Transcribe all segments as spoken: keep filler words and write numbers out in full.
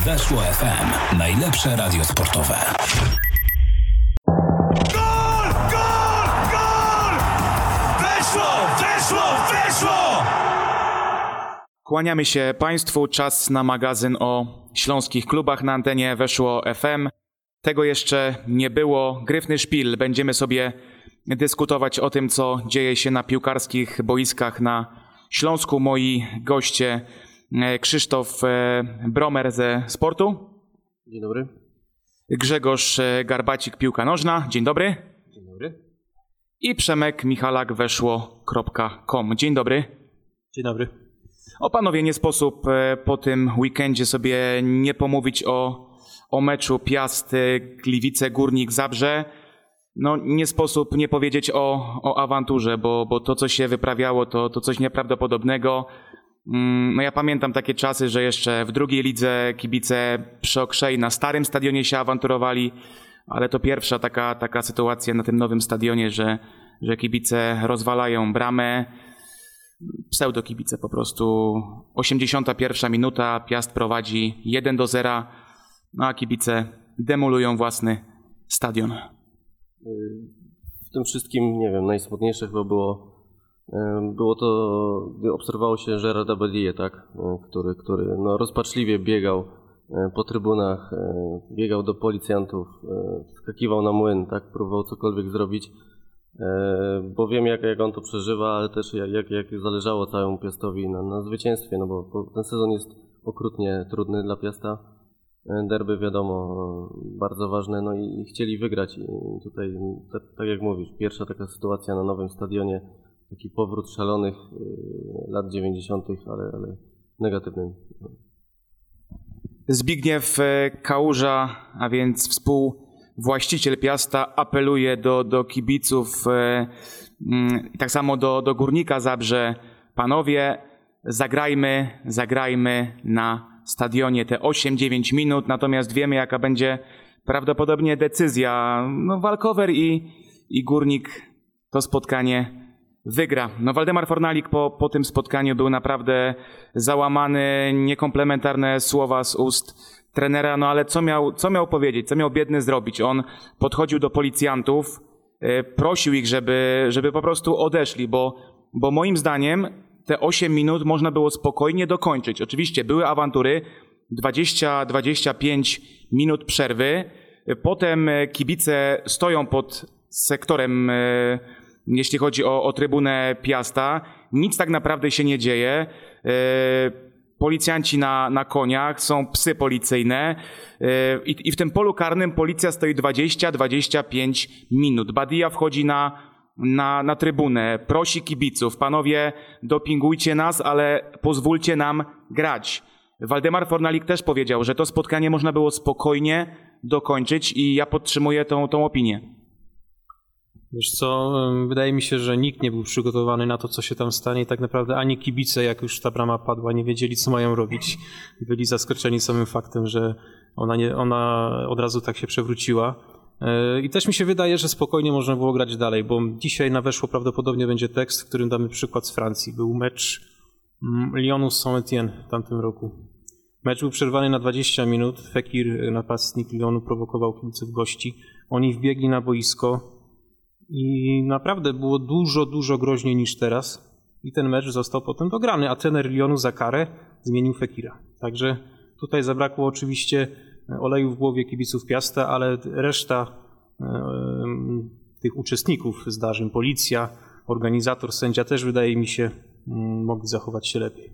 Weszło F M. Najlepsze radio sportowe. Gol! Gol! Gol! Weszło! Weszło! Weszło! Kłaniamy się Państwu. Czas na magazyn o śląskich klubach na antenie Weszło F M. Tego jeszcze nie było. Gryfny szpil. Będziemy sobie dyskutować o tym, co dzieje się na piłkarskich boiskach na Śląsku. Moi goście Krzysztof Bromer ze Sportu. Dzień dobry. Grzegorz Garbacik, piłka nożna. Dzień dobry. Dzień dobry. I Przemek Michalak, weszło kropka com. Dzień dobry. Dzień dobry. O panowie, nie sposób po tym weekendzie sobie nie pomówić o, o meczu Piast Gliwice Górnik Zabrze. No nie sposób nie powiedzieć o, o awanturze, bo, bo to co się wyprawiało to, to coś nieprawdopodobnego. No ja pamiętam takie czasy, że jeszcze w drugiej lidze kibice przy Okrzei na starym stadionie się awanturowali, ale to pierwsza taka, taka sytuacja na tym nowym stadionie, że, że kibice rozwalają bramę. Pseudokibice po prostu. osiemdziesiąta pierwsza minuta, Piast prowadzi jeden do zera, no a kibice demolują własny stadion. W tym wszystkim, nie wiem, najsmutniejsze chyba było Było to, gdy obserwowało się Gerarda Badie, tak, który, który no, rozpaczliwie biegał po trybunach, biegał do policjantów, skakiwał na młyn, tak, próbował cokolwiek zrobić, bo wiem jak, jak on to przeżywa, ale też jak, jak, jak zależało całemu Piastowi na, na zwycięstwie, no bo, bo ten sezon jest okrutnie trudny dla Piasta. Derby wiadomo, bardzo ważne, no i, i chcieli wygrać i tutaj, tak, tak jak mówisz, pierwsza taka sytuacja na nowym stadionie, taki powrót szalonych y, lat dziewięćdziesiątych, ale, ale negatywnym. Zbigniew Kałuża, a więc współwłaściciel Piasta, apeluje do, do kibiców i y, tak samo do, do Górnika Zabrze. Panowie, zagrajmy, zagrajmy na stadionie te osiem dziewięć minut, natomiast wiemy jaka będzie prawdopodobnie decyzja. No, walkover i, i Górnik to spotkanie wygra. No Waldemar Fornalik po, po tym spotkaniu był naprawdę załamany, niekomplementarne słowa z ust trenera, no ale co miał, co miał powiedzieć, co miał biedny zrobić? On podchodził do policjantów, e, prosił ich, żeby, żeby po prostu odeszli, bo, bo moim zdaniem te osiem minut można było spokojnie dokończyć. Oczywiście były awantury, dwadzieścia dwadzieścia pięć minut przerwy, potem kibice stoją pod sektorem e, jeśli chodzi o, o trybunę Piasta, nic tak naprawdę się nie dzieje. Yy, policjanci na, na koniach, są psy policyjne yy, i, i w tym polu karnym policja stoi dwadzieścia dwadzieścia pięć minut. Badia wchodzi na, na, na trybunę, prosi kibiców, panowie dopingujcie nas, ale pozwólcie nam grać. Waldemar Fornalik też powiedział, że to spotkanie można było spokojnie dokończyć i ja podtrzymuję tą, tą opinię. Wiesz co, wydaje mi się, że nikt nie był przygotowany na to, co się tam stanie i tak naprawdę ani kibice, jak już ta brama padła, nie wiedzieli, co mają robić. Byli zaskoczeni samym faktem, że ona, nie, ona od razu tak się przewróciła. I też mi się wydaje, że spokojnie można było grać dalej, bo dzisiaj na Weszło prawdopodobnie będzie tekst, w którym damy przykład z Francji. Był mecz Lyonu z Saint-Étienne w tamtym roku. Mecz był przerwany na dwadzieścia minut. Fekir, napastnik Lyonu, prowokował kibiców gości. Oni wbiegli na boisko i naprawdę było dużo, dużo groźniej niż teraz. I ten mecz został potem dograny, a trener Lyonu za karę zmienił Fekira. Także tutaj zabrakło oczywiście oleju w głowie kibiców Piasta, ale reszta e, tych uczestników zdarzeń, policja, organizator, sędzia też wydaje mi się m, mogli zachować się lepiej.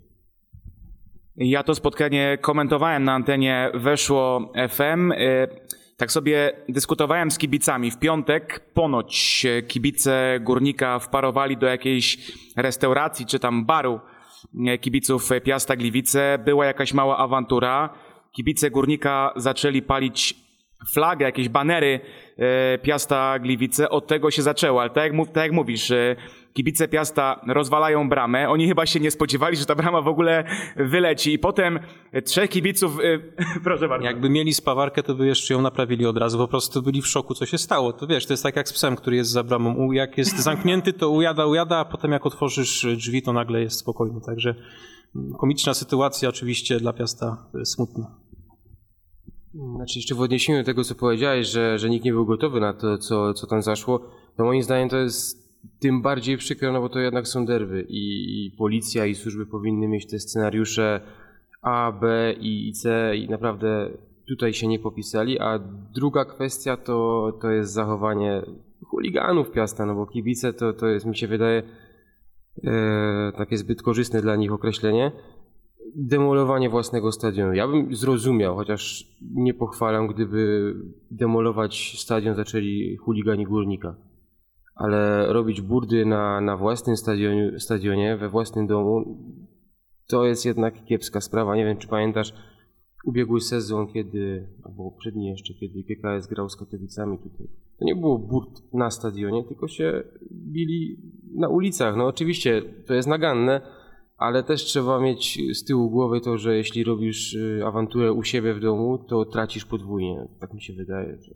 Ja to spotkanie komentowałem na antenie Weszło F M. Tak sobie dyskutowałem z kibicami. W piątek ponoć kibice Górnika wparowali do jakiejś restauracji czy tam baru kibiców Piasta Gliwice. Była jakaś mała awantura. Kibice Górnika zaczęli palić flagę, jakieś banery Piasta Gliwice. Od tego się zaczęło. Ale tak jak, mów, tak jak mówisz, kibice Piasta rozwalają bramę. Oni chyba się nie spodziewali, że ta brama w ogóle wyleci. I potem trzech kibiców... Proszę bardzo. Jakby mieli spawarkę, to by jeszcze ją naprawili od razu. Po prostu byli w szoku, co się stało. To wiesz, to jest tak jak z psem, który jest za bramą. Jak jest zamknięty, to ujada, ujada, a potem jak otworzysz drzwi, to nagle jest spokojny. Także komiczna sytuacja, oczywiście dla Piasta smutna. Znaczy jeszcze w odniesieniu do tego, co powiedziałeś, że, że nikt nie był gotowy na to, co, co tam zaszło, to moim zdaniem to jest tym bardziej przykre, no bo to jednak są derby i, i policja i służby powinny mieć te scenariusze A, B i C i naprawdę tutaj się nie popisali, a druga kwestia to, to jest zachowanie chuliganów Piasta, no bo kibice to, to jest, mi się wydaje, e, takie zbyt korzystne dla nich określenie. Demolowanie własnego stadionu. Ja bym zrozumiał, chociaż nie pochwalam, gdyby demolować stadion zaczęli chuligani Górnika. Ale robić burdy na, na własnym stadionie, stadionie, we własnym domu, to jest jednak kiepska sprawa. Nie wiem, czy pamiętasz ubiegły sezon, kiedy, albo poprzedni jeszcze, kiedy G K S grał z Katowicami tutaj. To nie było burd na stadionie, tylko się bili na ulicach. No oczywiście to jest naganne, ale też trzeba mieć z tyłu głowy to, że jeśli robisz awanturę u siebie w domu, to tracisz podwójnie. Tak mi się wydaje. Że...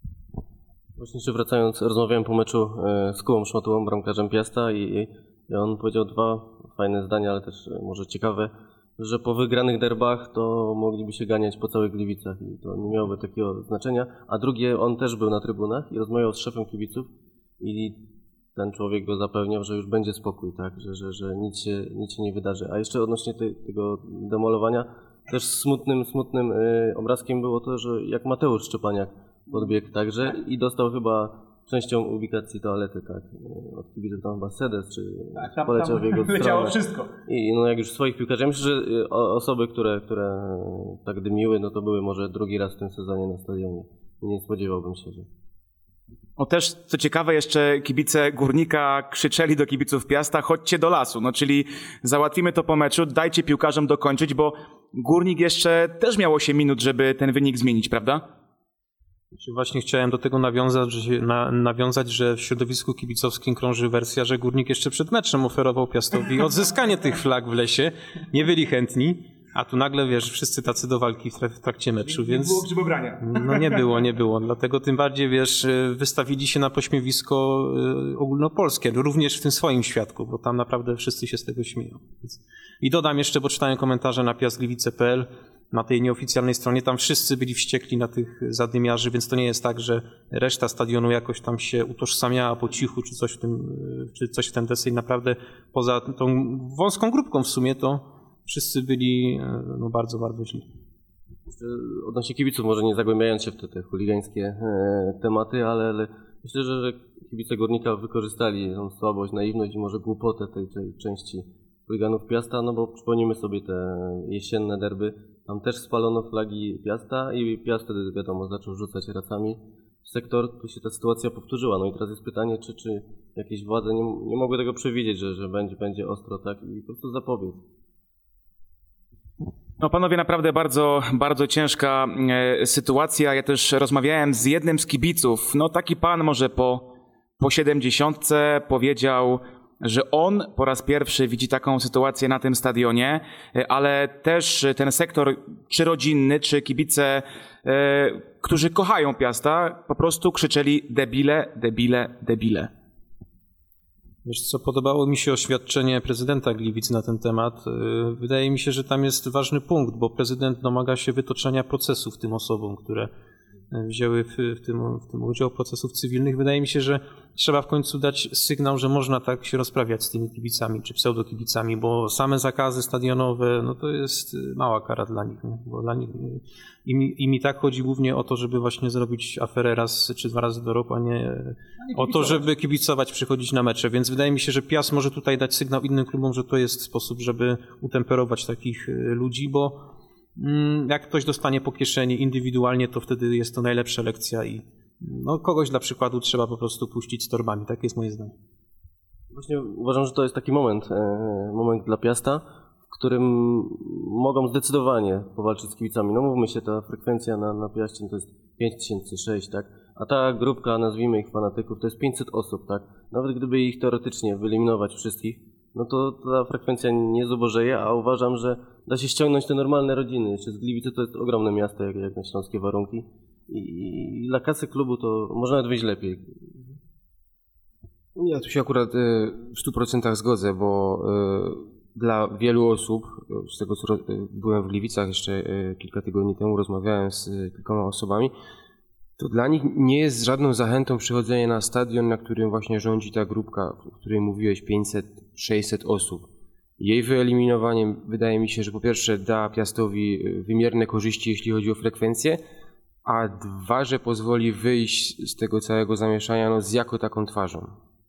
Właśnie jeszcze wracając, rozmawiałem po meczu z Kubą Szmatułą, bramkarzem Piasta i, i on powiedział dwa fajne zdania, ale też może ciekawe, że po wygranych derbach to mogliby się ganiać po całych Gliwicach i to nie miałoby takiego znaczenia. A drugie, on też był na trybunach i rozmawiał z szefem kibiców i ten człowiek go zapewniał, że już będzie spokój, tak, że, że, że nic, się, nic się nie wydarzy. A jeszcze odnośnie te, tego demolowania, też smutnym, smutnym y, obrazkiem było to, że jak Mateusz Szczepaniak podbiegł także i dostał chyba częścią ubikacji toalety, tak, od kibiców tam chyba sedes, czy tak, tam, poleciał w jego stronę. Wszystko. I no jak już swoich piłkarzy, ja myślę, że osoby, które, które tak dymiły, no to były może drugi raz w tym sezonie na stadionie. I nie spodziewałbym się, że... No też, co ciekawe, jeszcze kibice Górnika krzyczeli do kibiców Piasta, chodźcie do lasu, no czyli załatwimy to po meczu, dajcie piłkarzom dokończyć, bo Górnik jeszcze też miał osiem minut, żeby ten wynik zmienić, prawda? Właśnie chciałem do tego nawiązać że, na, nawiązać, że w środowisku kibicowskim krąży wersja, że Górnik jeszcze przed meczem oferował Piastowi odzyskanie tych flag w lesie, nie byli chętni, a tu nagle, wiesz, wszyscy tacy do walki w, w trakcie meczu, nie, więc... Nie było grzybobrania. No nie było, nie było, dlatego tym bardziej, wiesz, wystawili się na pośmiewisko ogólnopolskie, również w tym swoim świadku, bo tam naprawdę wszyscy się z tego śmieją. I dodam jeszcze, bo czytałem komentarze na piast gliwice kropka p l, na tej nieoficjalnej stronie, tam wszyscy byli wściekli na tych zadymiarzy, więc to nie jest tak, że reszta stadionu jakoś tam się utożsamiała po cichu, czy coś w tym, czy coś w ten deseń. Naprawdę poza tą wąską grupką w sumie, to wszyscy byli no, bardzo, bardzo źli. Odnośnie kibiców, może nie zagłębiając się w te, te chuligańskie e, tematy, ale, ale myślę, że, że kibice Górnika wykorzystali tą słabość, naiwność i może głupotę tej, tej części chuliganów Piasta, no bo przypomnijmy sobie te jesienne derby, tam też spalono flagi Piasta i Piast wtedy, wiadomo, zaczął rzucać racami w sektor, tu się ta sytuacja powtórzyła. No i teraz jest pytanie, czy, czy jakieś władze nie, nie mogły tego przewidzieć, że, że będzie, będzie ostro, tak, i po prostu zapobiec. No panowie, naprawdę bardzo, bardzo ciężka e, sytuacja. Ja też rozmawiałem z jednym z kibiców. No taki pan może po, po siedemdziesiątce powiedział, że on po raz pierwszy widzi taką sytuację na tym stadionie, e, ale też ten sektor czy rodzinny, czy kibice, e, którzy kochają Piasta, po prostu krzyczeli debile, debile, debile. Wiesz co, podobało mi się oświadczenie prezydenta Gliwic na ten temat. Wydaje mi się, że tam jest ważny punkt, bo prezydent domaga się wytoczenia procesów tym osobom, które wzięły w, w, tym, w tym udział, procesów cywilnych. Wydaje mi się, że trzeba w końcu dać sygnał, że można tak się rozprawiać z tymi kibicami czy pseudokibicami, bo same zakazy stadionowe, no to jest mała kara dla nich, nie? Bo dla nich im, im i tak chodzi głównie o to, żeby właśnie zrobić aferę raz czy dwa razy do roku, a nie o to, żeby kibicować, przychodzić na mecze, więc wydaje mi się, że Piast może tutaj dać sygnał innym klubom, że to jest sposób, żeby utemperować takich ludzi, bo jak ktoś dostanie po kieszeni indywidualnie, to wtedy jest to najlepsza lekcja i no, kogoś dla przykładu trzeba po prostu puścić z torbami. Tak jest moje zdanie. Właśnie uważam, że to jest taki moment, moment dla Piasta, w którym mogą zdecydowanie powalczyć z kibicami. No mówmy się, ta frekwencja na, na Piaście to jest pięć tysięcy sześć, tak? A ta grupka, nazwijmy ich fanatyków, to jest pięćset osób, tak? Nawet gdyby ich teoretycznie wyeliminować wszystkich, no to ta frekwencja nie zubożeje, a uważam, że da się ściągnąć te normalne rodziny. Jeszcze z Gliwice to jest ogromne miasto, jak, jak na śląskie warunki. I, I dla kasy klubu to może nawet wyjść lepiej. Ja tu się akurat y, w stu procentach zgodzę, bo dla wielu osób, z tego co byłem w Gliwicach jeszcze kilka tygodni temu, rozmawiałem z kilkoma osobami, to dla nich nie jest żadną zachętą przychodzenie na stadion, na którym właśnie rządzi ta grupka, o której mówiłeś, pięćset sześćset osób. Jej wyeliminowaniem wydaje mi się, że po pierwsze da Piastowi wymierne korzyści, jeśli chodzi o frekwencję, a dwa, że pozwoli wyjść z tego całego zamieszania no, z jako taką twarzą.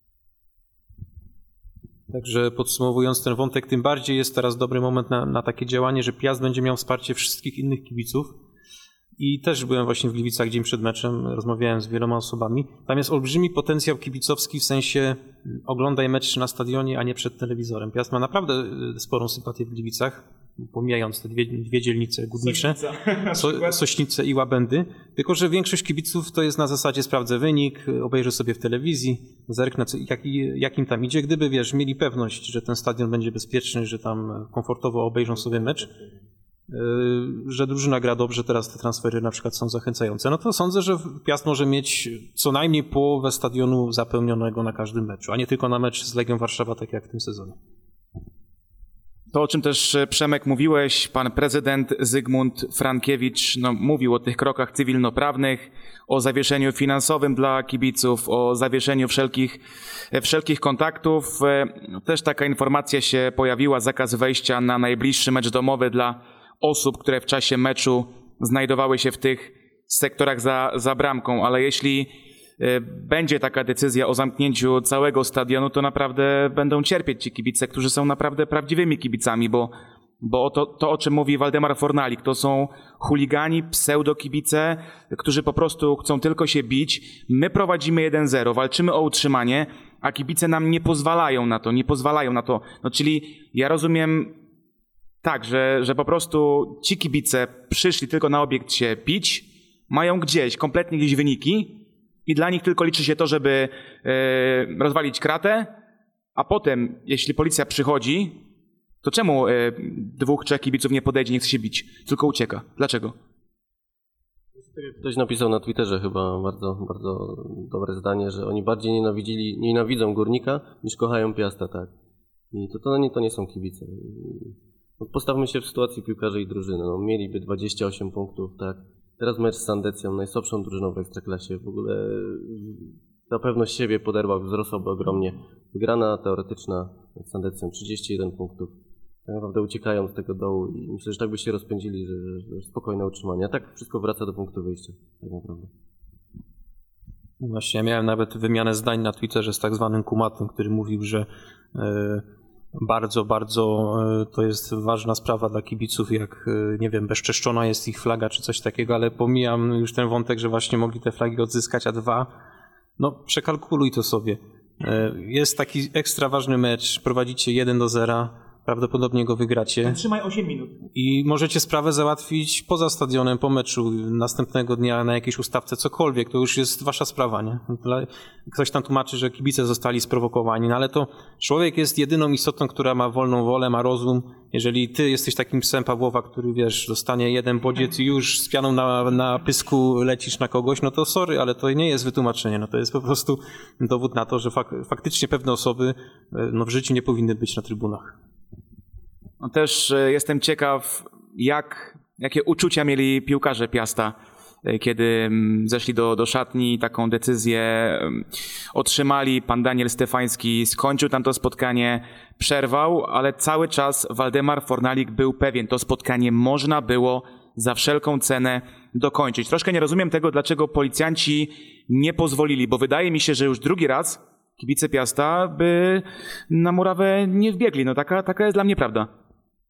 Także podsumowując ten wątek, tym bardziej jest teraz dobry moment na, na takie działanie, że Piast będzie miał wsparcie wszystkich innych kibiców. I też byłem właśnie w Gliwicach dzień przed meczem, rozmawiałem z wieloma osobami. Tam jest olbrzymi potencjał kibicowski, w sensie oglądaj mecz na stadionie, a nie przed telewizorem. Piast ma naprawdę sporą sympatię w Gliwicach, pomijając te dwie, dwie dzielnice górnicze, so, Sośnice i Łabędy. Tylko że większość kibiców to jest na zasadzie sprawdzę wynik, obejrzę sobie w telewizji, zerknę jak, jak im tam idzie. Gdyby, wiesz, mieli pewność, że ten stadion będzie bezpieczny, że tam komfortowo obejrzą sobie mecz, że drużyna gra dobrze, teraz te transfery na przykład są zachęcające, no to sądzę, że Piast może mieć co najmniej połowę stadionu zapełnionego na każdym meczu, a nie tylko na mecz z Legią Warszawa, tak jak w tym sezonie. To, o czym też Przemek mówiłeś, pan prezydent Zygmunt Frankiewicz no, mówił o tych krokach cywilnoprawnych, o zawieszeniu finansowym dla kibiców, o zawieszeniu wszelkich, wszelkich kontaktów. Też taka informacja się pojawiła, zakaz wejścia na najbliższy mecz domowy dla osób, które w czasie meczu znajdowały się w tych sektorach za, za bramką, ale jeśli będzie taka decyzja o zamknięciu całego stadionu, to naprawdę będą cierpieć ci kibice, którzy są naprawdę prawdziwymi kibicami, bo, bo to, to, o czym mówi Waldemar Fornalik, to są chuligani, pseudokibice, którzy po prostu chcą tylko się bić. My prowadzimy jeden zero, walczymy o utrzymanie, a kibice nam nie pozwalają na to, nie pozwalają na to. No, czyli ja rozumiem tak, że, że po prostu ci kibice przyszli tylko na obiekt się bić, mają gdzieś kompletnie gdzieś wyniki, i dla nich tylko liczy się to, żeby e, rozwalić kratę, a potem, jeśli policja przychodzi, to czemu e, dwóch, trzech kibiców nie podejdzie, nie chce się bić, tylko ucieka? Dlaczego? Ktoś napisał na Twitterze chyba bardzo, bardzo dobre zdanie, że oni bardziej nienawidzili, nienawidzą Górnika niż kochają Piasta, tak. I to, to, nie, to nie są kibice. No, postawmy się w sytuacji piłkarzy i drużyny. No, mieliby dwadzieścia osiem punktów, tak. Teraz mecz z Sandecją, najsłabszą drużyną w Ekstraklasie. W ogóle na pewność siebie poderwał, wzrosłaby ogromnie. Wygrana teoretyczna z Sandecją, trzydzieści jeden punktów. Tak naprawdę uciekają z tego dołu i myślę, że tak by się rozpędzili, że, że, że spokojne utrzymanie. A tak wszystko wraca do punktu wyjścia, tak naprawdę. Właśnie, ja miałem nawet wymianę zdań na Twitterze z tak zwanym Kumatem, który mówił, że yy... Bardzo, bardzo to jest ważna sprawa dla kibiców, jak, nie wiem, bezczeszczona jest ich flaga czy coś takiego, ale pomijam już ten wątek, że właśnie mogli te flagi odzyskać, a dwa, no przekalkuluj to sobie. Jest taki ekstra ważny mecz, prowadzicie jeden do zera, prawdopodobnie go wygracie. Trzymaj osiem minut. I możecie sprawę załatwić poza stadionem, po meczu, następnego dnia na jakiejś ustawce, cokolwiek, to już jest wasza sprawa, nie? Ktoś tam tłumaczy, że kibice zostali sprowokowani, no ale to człowiek jest jedyną istotą, która ma wolną wolę, ma rozum. Jeżeli ty jesteś takim psem Pawłowa, który, wiesz, dostanie jeden bodziec i już z pianą na, na pysku lecisz na kogoś, no to sorry, ale to nie jest wytłumaczenie, no to jest po prostu dowód na to, że fak faktycznie pewne osoby no, w życiu nie powinny być na trybunach. No też jestem ciekaw, jak, jakie uczucia mieli piłkarze Piasta, kiedy zeszli do, do szatni, taką decyzję otrzymali. Pan Daniel Stefański skończył tam to spotkanie, przerwał, ale cały czas Waldemar Fornalik był pewien, to spotkanie można było za wszelką cenę dokończyć. Troszkę nie rozumiem tego, dlaczego policjanci nie pozwolili, bo wydaje mi się, że już drugi raz kibice Piasta by na murawę nie wbiegli. No taka, taka jest dla mnie prawda.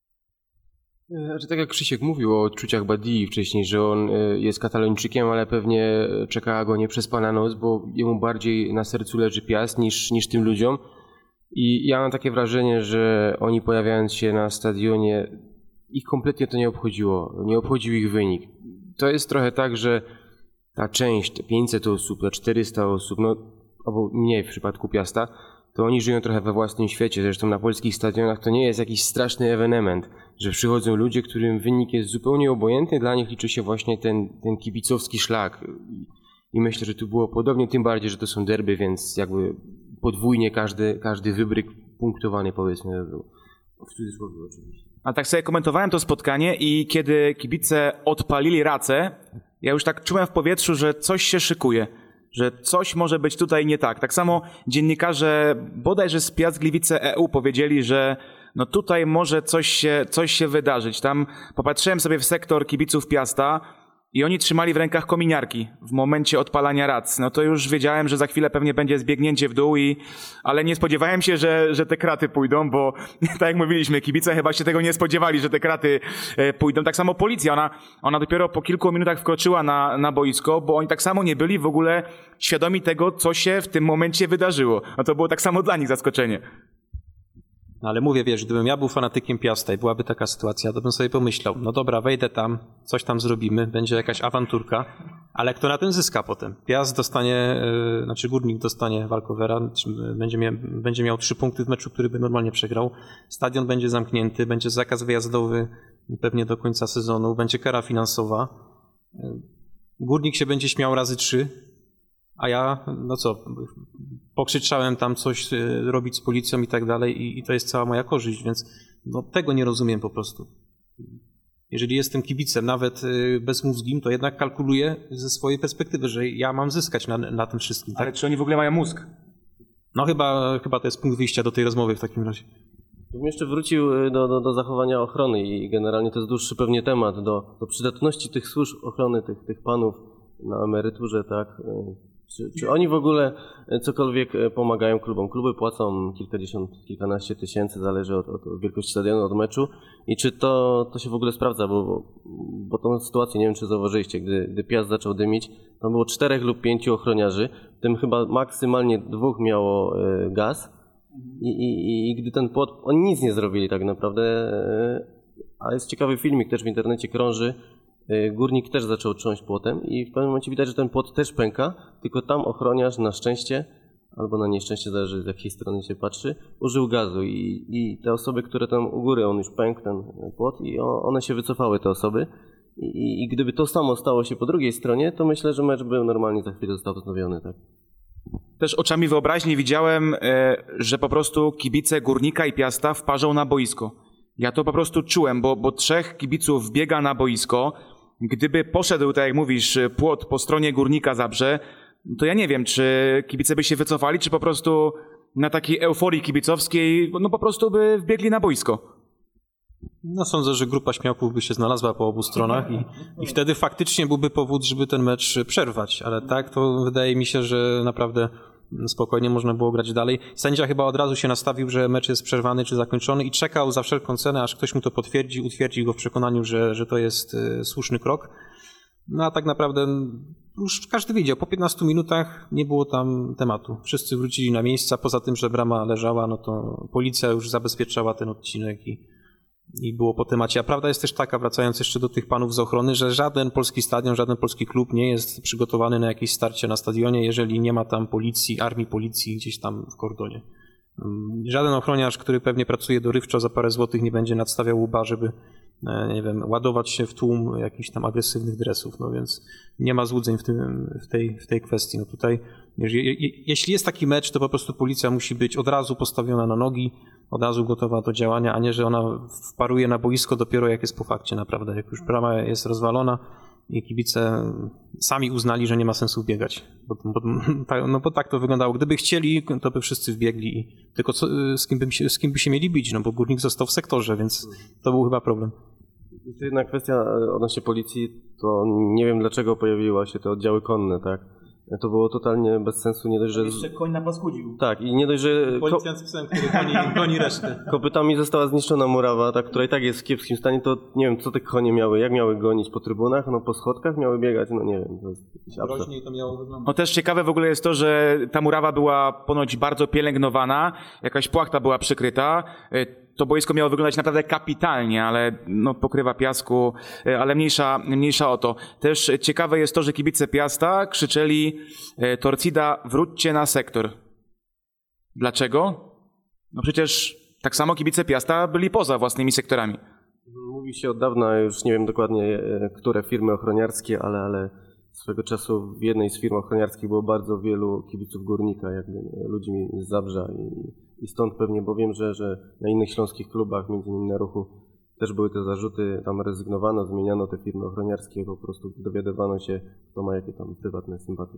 Znaczy, tak jak Krzysiek mówił o odczuciach Badii wcześniej, że on jest Katalończykiem, ale pewnie czeka go nie przez pana noc, bo jemu bardziej na sercu leży Piast niż, niż tym ludziom. I ja mam takie wrażenie, że oni pojawiając się na stadionie, ich kompletnie to nie obchodziło, nie obchodził ich wynik. To jest trochę tak, że ta część, te pięćset osób, te czterysta osób, no albo mniej w przypadku Piasta, to oni żyją trochę we własnym świecie. Zresztą na polskich stadionach to nie jest jakiś straszny ewenement, że przychodzą ludzie, którym wynik jest zupełnie obojętny, dla nich liczy się właśnie ten, ten kibicowski szlak. I myślę, że tu było podobnie, tym bardziej, że to są derby, więc jakby podwójnie każdy, każdy wybryk punktowany, powiedzmy, był. W cudzysłowie oczywiście. A tak sobie komentowałem to spotkanie i kiedy kibice odpalili racę, ja już tak czułem w powietrzu, że coś się szykuje, że coś może być tutaj nie tak. Tak samo dziennikarze bodajże z Piast Gliwice E U powiedzieli, że no tutaj może coś się, coś się wydarzyć. Tam popatrzyłem sobie w sektor kibiców Piasta i oni trzymali w rękach kominiarki w momencie odpalania rac. No to już wiedziałem, że za chwilę pewnie będzie zbiegnięcie w dół, i, ale nie spodziewałem się, że, że te kraty pójdą, bo tak jak mówiliśmy, kibice chyba się tego nie spodziewali, że te kraty e, pójdą. Tak samo policja, ona, ona dopiero po kilku minutach wkroczyła na, na boisko, bo oni tak samo nie byli w ogóle świadomi tego, co się w tym momencie wydarzyło. No to było tak samo dla nich zaskoczenie. No ale mówię, wiesz, gdybym ja był fanatykiem Piasta i byłaby taka sytuacja, to bym sobie pomyślał, no dobra, wejdę tam, coś tam zrobimy, będzie jakaś awanturka, ale kto na tym zyska potem? Piast dostanie, yy, znaczy Górnik dostanie walkowera, będzie, mia będzie miał trzy punkty w meczu, który by normalnie przegrał, stadion będzie zamknięty, będzie zakaz wyjazdowy pewnie do końca sezonu, będzie kara finansowa, yy, Górnik się będzie śmiał razy trzy, a ja, no co, pokrzyczałem tam coś y, robić z policją i tak dalej i, i to jest cała moja korzyść, więc no, tego nie rozumiem po prostu. Jeżeli jestem kibicem, nawet y, bezmózgim, to jednak kalkuluję ze swojej perspektywy, że ja mam zyskać na, na tym wszystkim. Tak? Ale czy oni w ogóle mają mózg? No chyba, chyba to jest punkt wyjścia do tej rozmowy w takim razie. Bym jeszcze wrócił do, do, do zachowania ochrony i generalnie to jest dłuższy pewnie temat, do, do przydatności tych służb ochrony, tych, tych panów na emeryturze, tak. Czy, czy oni w ogóle cokolwiek pomagają klubom? Kluby płacą kilkadziesiąt, kilkanaście tysięcy, zależy od, od wielkości stadionu, od meczu. I czy to, to się w ogóle sprawdza? Bo, bo, bo tą sytuację, nie wiem czy zauważyliście, gdy, gdy Piast zaczął dymić, tam było czterech lub pięciu ochroniarzy, w tym chyba maksymalnie dwóch miało y, gaz. I, i, I gdy ten płot, oni nic nie zrobili tak naprawdę, y, a jest ciekawy filmik też w internecie krąży. Górnik też zaczął trząść płotem i w pewnym momencie widać, że ten płot też pęka, tylko tam ochroniarz na szczęście, albo na nieszczęście, zależy z jakiej strony się patrzy, użył gazu i, i te osoby, które tam u góry, on już pękł ten płot i one się wycofały, te osoby. I, i gdyby to samo stało się po drugiej stronie, to myślę, że mecz by normalnie za chwilę został wznowiony. Tak? Też oczami wyobraźni widziałem, że po prostu kibice Górnika i Piasta wparzą na boisko. Ja to po prostu czułem, bo, bo trzech kibiców biega na boisko. Gdyby poszedł, tak jak mówisz, płot po stronie Górnika Zabrze, to ja nie wiem, czy kibice by się wycofali, czy po prostu na takiej euforii kibicowskiej, no po prostu by wbiegli na boisko. No sądzę, że grupa śmiałków by się znalazła po obu stronach i, i wtedy faktycznie byłby powód, żeby ten mecz przerwać, ale tak, to wydaje mi się, że naprawdę spokojnie można było grać dalej. Sędzia chyba od razu się nastawił, że mecz jest przerwany czy zakończony i czekał za wszelką cenę, aż ktoś mu to potwierdzi, utwierdził go w przekonaniu, że, że to jest y, słuszny krok. No a tak naprawdę już każdy wiedział, po piętnastu minutach nie było tam tematu. Wszyscy wrócili na miejsca, poza tym, że brama leżała, no to policja już zabezpieczała ten odcinek i, i było po temacie. A prawda jest też taka, wracając jeszcze do tych panów z ochrony, że żaden polski stadion, żaden polski klub nie jest przygotowany na jakieś starcie na stadionie, jeżeli nie ma tam policji, armii policji gdzieś tam w kordonie. Żaden ochroniarz, który pewnie pracuje dorywczo za parę złotych, nie będzie nadstawiał łba, żeby, nie wiem, ładować się w tłum jakichś tam agresywnych dresów, no więc nie ma złudzeń w, tym, w, tej, w tej kwestii. No tutaj, jeśli jest taki mecz, to po prostu policja musi być od razu postawiona na nogi, od razu gotowa do działania, a nie, że ona wparuje na boisko dopiero jak jest po fakcie, naprawdę, jak już brama jest rozwalona i kibice sami uznali, że nie ma sensu biegać. Bo, bo, no bo tak to wyglądało. Gdyby chcieli, to by wszyscy wbiegli. I tylko co, z, kim by się, z kim by się mieli bić? No bo Górnik został w sektorze, więc to był chyba problem. Jeszcze jedna kwestia odnośnie policji, to nie wiem dlaczego pojawiły się te oddziały konne, tak? To było totalnie bez sensu, nie dość, że... Jeszcze koń napaskudził. Tak, i nie dość, że... Policjant z psem, który goni, goni resztę. Kopytami została zniszczona murawa, ta, która i tak jest w kiepskim stanie, to nie wiem, co te konie miały, jak miały gonić po trybunach, no po schodkach miały biegać, no nie wiem, to jest jakiś absurd. Groźniej to miało wyglądać. No też ciekawe w ogóle jest to, że ta murawa była ponoć bardzo pielęgnowana, jakaś płachta była przykryta. To boisko miało wyglądać naprawdę kapitalnie, ale no, pokrywa piasku, ale mniejsza, mniejsza o to. Też ciekawe jest to, że kibice Piasta krzyczeli Torcida, wróćcie na sektor. Dlaczego? No przecież tak samo kibice Piasta byli poza własnymi sektorami. Mówi się od dawna, już nie wiem dokładnie, które firmy ochroniarskie, ale, ale swego czasu w jednej z firm ochroniarskich było bardzo wielu kibiców Górnika, jakby ludźmi z Zabrza i i stąd pewnie, bo wiem, że, że na innych śląskich klubach, między innymi na Ruchu, też były te zarzuty, tam rezygnowano, zmieniano te firmy ochroniarskie, po prostu dowiadywano się, kto ma jakie tam prywatne sympatie.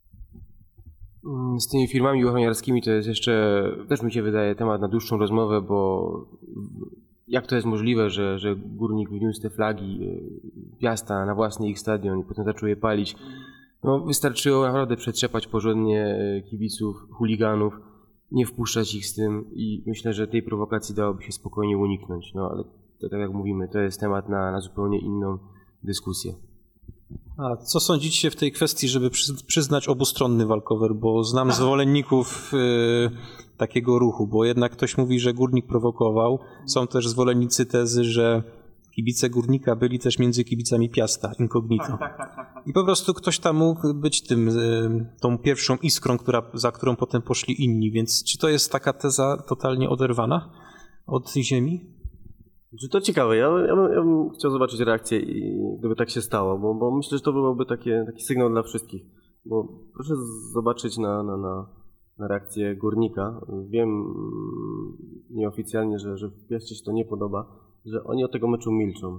Z tymi firmami ochroniarskimi to jest jeszcze, też mi się wydaje, temat na dłuższą rozmowę, bo jak to jest możliwe, że, że Górnik wniósł te flagi Piasta na własny ich stadion i potem zaczął je palić. No, wystarczyło naprawdę przetrzepać porządnie kibiców, chuliganów, nie wpuszczać ich z tym i myślę, że tej prowokacji dałoby się spokojnie uniknąć. No ale to, tak jak mówimy, to jest temat na, na zupełnie inną dyskusję. A co sądzicie w tej kwestii, żeby przyznać obustronny walkover, bo znam zwolenników y, takiego ruchu, bo jednak ktoś mówi, że Górnik prowokował. Są też zwolennicy tezy, że kibice Górnika byli też między kibicami Piasta, incognito. Tak, tak, tak, tak, tak. I po prostu ktoś tam mógł być tym, y, tą pierwszą iskrą, która, za którą potem poszli inni, więc czy to jest taka teza totalnie oderwana od ziemi? To ciekawe, ja, ja, bym, ja bym chciał zobaczyć reakcję, i gdyby tak się stało, bo, bo myślę, że to byłoby takie, taki sygnał dla wszystkich. Bo proszę zobaczyć na, na, na, na reakcję Górnika. Wiem nieoficjalnie, że, że w Piaście się to nie podoba, że oni od tego meczu milczą.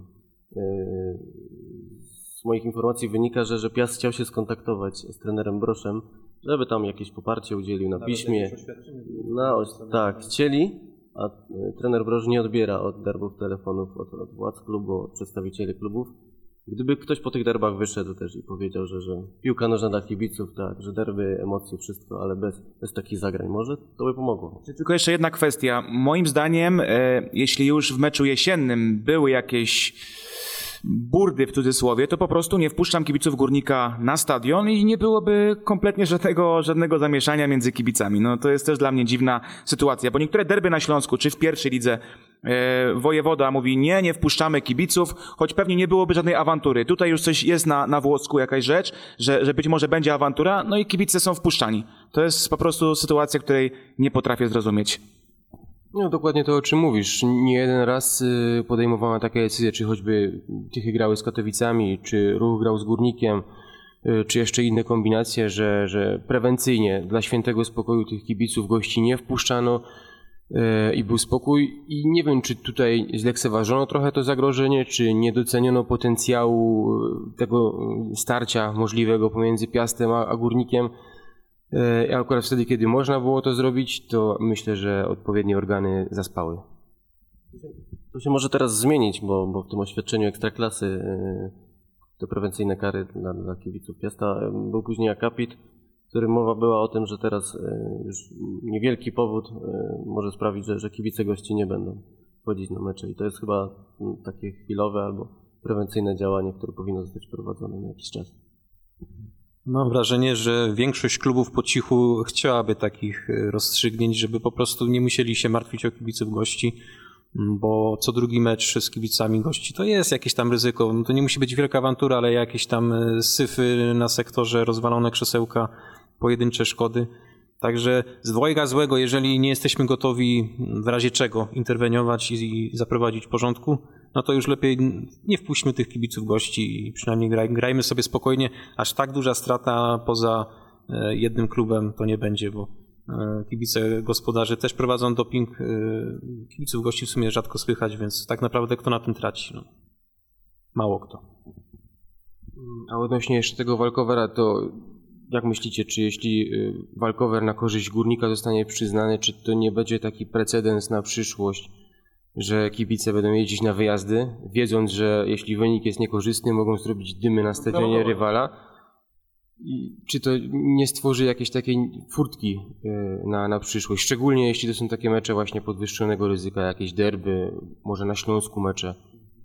Z moich informacji wynika, że, że Piast chciał się skontaktować z trenerem Broszem, żeby tam jakieś poparcie udzielił na piśmie. No, tak, chcieli. A trener Broż nie odbiera od derbów telefonów, od, od władz klubu, od przedstawicieli klubów. Gdyby ktoś po tych derbach wyszedł też i powiedział, że, że piłka nożna dla kibiców, tak, że derby, emocje, wszystko, ale bez, bez takich zagrań może, to by pomogło. Tylko jeszcze jedna kwestia. Moim zdaniem, e, jeśli już w meczu jesiennym były jakieś burdy w cudzysłowie, to po prostu nie wpuszczam kibiców Górnika na stadion i nie byłoby kompletnie żadnego, żadnego zamieszania między kibicami. No to jest też dla mnie dziwna sytuacja, bo niektóre derby na Śląsku, czy w pierwszej lidze e, wojewoda mówi nie, nie wpuszczamy kibiców, choć pewnie nie byłoby żadnej awantury. Tutaj już coś jest na, na włosku, jakaś rzecz, że, że być może będzie awantura, no i kibice są wpuszczani. To jest po prostu sytuacja, której nie potrafię zrozumieć. No dokładnie to, o czym mówisz. Nie jeden raz podejmowano takie decyzje, czy choćby Tychy grały z Katowicami, czy Ruch grał z Górnikiem, czy jeszcze inne kombinacje, że, że prewencyjnie dla świętego spokoju tych kibiców gości nie wpuszczano i był spokój. I nie wiem, czy tutaj zlekceważono trochę to zagrożenie, czy nie doceniono potencjału tego starcia możliwego pomiędzy Piastem a, a Górnikiem. I akurat wtedy, kiedy można było to zrobić, to myślę, że odpowiednie organy zaspały. To się może teraz zmienić, bo, bo w tym oświadczeniu Ekstraklasy te prewencyjne kary dla, dla kibiców Piasta był później akapit, w którym mowa była o tym, że teraz już niewielki powód może sprawić, że, że kibice gości nie będą wchodzić na mecze i to jest chyba takie chwilowe albo prewencyjne działanie, które powinno zostać wprowadzone na jakiś czas. Mam wrażenie, że większość klubów po cichu chciałaby takich rozstrzygnięć, żeby po prostu nie musieli się martwić o kibiców gości, bo co drugi mecz z kibicami gości to jest jakieś tam ryzyko. To nie musi być wielka awantura, ale jakieś tam syfy na sektorze, rozwalone krzesełka, pojedyncze szkody. Także z dwojga złego, jeżeli nie jesteśmy gotowi w razie czego interweniować i zaprowadzić porządku, no to już lepiej nie wpuśćmy tych kibiców gości i przynajmniej graj, grajmy sobie spokojnie. Aż tak duża strata poza jednym klubem to nie będzie, bo kibice gospodarzy też prowadzą doping. Kibiców gości w sumie rzadko słychać, więc tak naprawdę kto na tym traci? No, mało kto. A odnośnie jeszcze tego walkovera, to jak myślicie, czy jeśli walkover na korzyść Górnika zostanie przyznany, czy to nie będzie taki precedens na przyszłość, że kibice będą jeździć na wyjazdy, wiedząc, że jeśli wynik jest niekorzystny, mogą zrobić dymy na stadionie rywala? I czy to nie stworzy jakiejś takiej furtki na, na przyszłość? Szczególnie jeśli to są takie mecze właśnie podwyższonego ryzyka, jakieś derby, może na Śląsku mecze.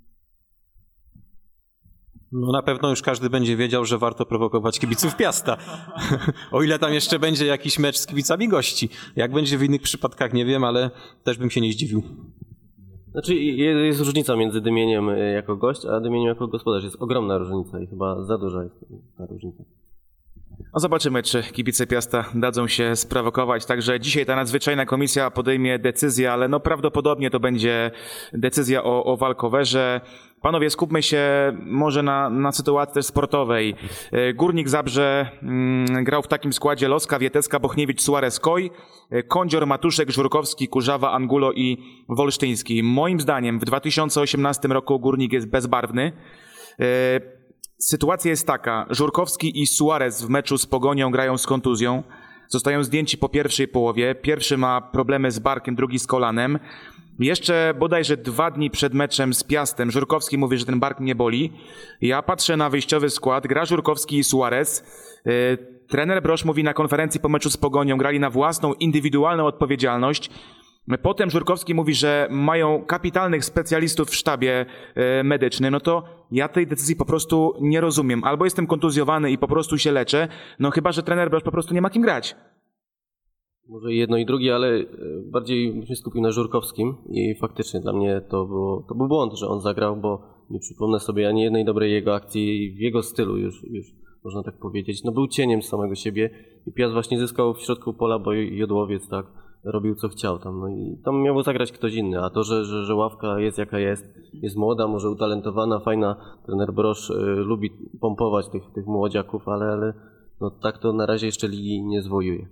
No na pewno już każdy będzie wiedział, że warto prowokować kibiców Piasta. O ile tam jeszcze będzie jakiś mecz z kibicami gości. Jak będzie w innych przypadkach, nie wiem, ale też bym się nie zdziwił. Znaczy jest różnica między dymieniem jako gość, a dymieniem jako gospodarz. Jest ogromna różnica i chyba za duża jest ta różnica. No zobaczymy, czy kibice Piasta dadzą się sprowokować. Także dzisiaj ta nadzwyczajna komisja podejmie decyzję, ale no prawdopodobnie to będzie decyzja o, o walkowerze. Panowie, skupmy się może na, na sytuacji też sportowej. Górnik Zabrze mm, grał w takim składzie: Loska, Wieteska, Bochniewicz, Suarez, Koj, Kądzior, Matuszek, Żurkowski, Kurzawa, Angulo i Wolsztyński. Moim zdaniem w dwa tysiące osiemnastym roku Górnik jest bezbarwny. Sytuacja jest taka: Żurkowski i Suarez w meczu z Pogonią grają z kontuzją. Zostają zdjęci po pierwszej połowie. Pierwszy ma problemy z barkiem, drugi z kolanem. Jeszcze bodajże dwa dni przed meczem z Piastem Żurkowski mówi, że ten bark nie boli. Ja patrzę na wyjściowy skład. Gra Żurkowski i Suarez. Yy, trener Brosz mówi na konferencji po meczu z Pogonią: grali na własną, indywidualną odpowiedzialność. Potem Żurkowski mówi, że mają kapitalnych specjalistów w sztabie yy, medycznym. No to ja tej decyzji po prostu nie rozumiem. Albo jestem kontuzjowany i po prostu się leczę, no chyba że trener Brosz po prostu nie ma kim grać. Może jedno i drugie, ale bardziej bym się skupił na Żurkowskim i faktycznie dla mnie to, było, to był błąd, że on zagrał, bo nie przypomnę sobie ani jednej dobrej jego akcji w jego stylu już, już można tak powiedzieć. No był cieniem samego siebie i Piast właśnie zyskał w środku pola, bo Jodłowiec tak robił co chciał tam. No i tam miał zagrać ktoś inny, a to, że, że, że ławka jest jaka jest, jest młoda, może utalentowana, fajna, trener Brosz y, lubi pompować tych, tych młodziaków, ale, ale no, tak to na razie jeszcze ligi nie zwojuje.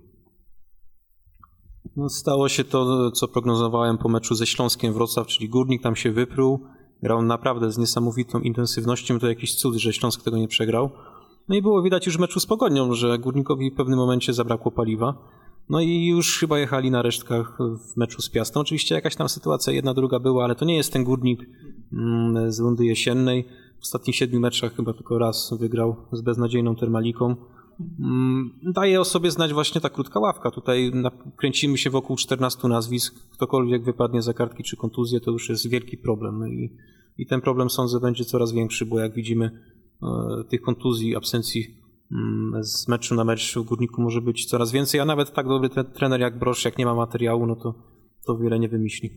No, stało się to, co prognozowałem po meczu ze Śląskiem Wrocław, czyli Górnik tam się wypruł, grał naprawdę z niesamowitą intensywnością, to jakiś cud, że Śląsk tego nie przegrał. No i było widać już w meczu z Pogonią, że Górnikowi w pewnym momencie zabrakło paliwa. No i już chyba jechali na resztkach w meczu z Piastem. Oczywiście jakaś tam sytuacja jedna, druga była, ale to nie jest ten Górnik mm, z rundy jesiennej. W ostatnich siedmiu meczach chyba tylko raz wygrał z beznadziejną Termaliką. Daje o sobie znać właśnie ta krótka ławka. Tutaj kręcimy się wokół czternastu nazwisk. Ktokolwiek wypadnie za kartki czy kontuzję, to już jest wielki problem. No i, i ten problem, sądzę, będzie coraz większy, bo jak widzimy, e, tych kontuzji, absencji m, z meczu na mecz w Górniku może być coraz więcej, a nawet tak dobry tre- trener jak Brosz, jak nie ma materiału, no to, to wiele nie wymyśli.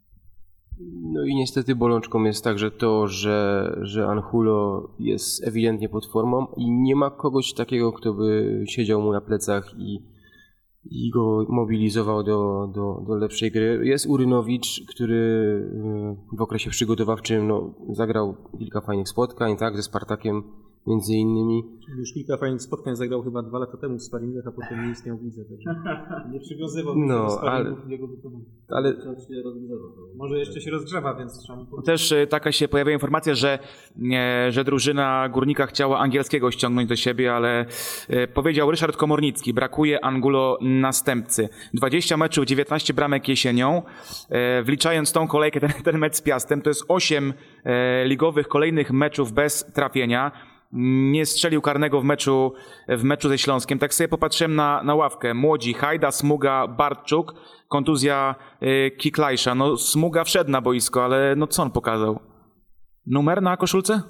No i niestety bolączką jest także to, że, że Angulo jest ewidentnie pod formą i nie ma kogoś takiego, kto by siedział mu na plecach i, i go mobilizował do, do, do lepszej gry. Jest Urynowicz, który w okresie przygotowawczym no, zagrał kilka fajnych spotkań, tak, ze Spartakiem między innymi. Już kilka fajnych spotkań zagrał chyba dwa lata temu w sparingach, a potem nie istniał widzę. Także nie przywiązywał no, do sparingów ale, w jego wykonaniu. Ale może jeszcze się rozgrzewa, więc trzeba mu Też taka się pojawia informacja, że, że drużyna Górnika chciała Angielskiego ściągnąć do siebie, ale powiedział Ryszard Komornicki: brakuje Angulo następcy. dwadzieścia meczów, dziewiętnaście bramek jesienią. Wliczając tą kolejkę, ten, ten mecz z Piastem, to jest osiem ligowych kolejnych meczów bez trafienia. Nie strzelił karnego w meczu, w meczu ze Śląskiem. Tak sobie popatrzyłem na, na ławkę. Młodzi: Hajda, Smuga, Bartczuk, kontuzja y, Kiklajsza. No Smuga wszedł na boisko, ale no co on pokazał? Numer na koszulce?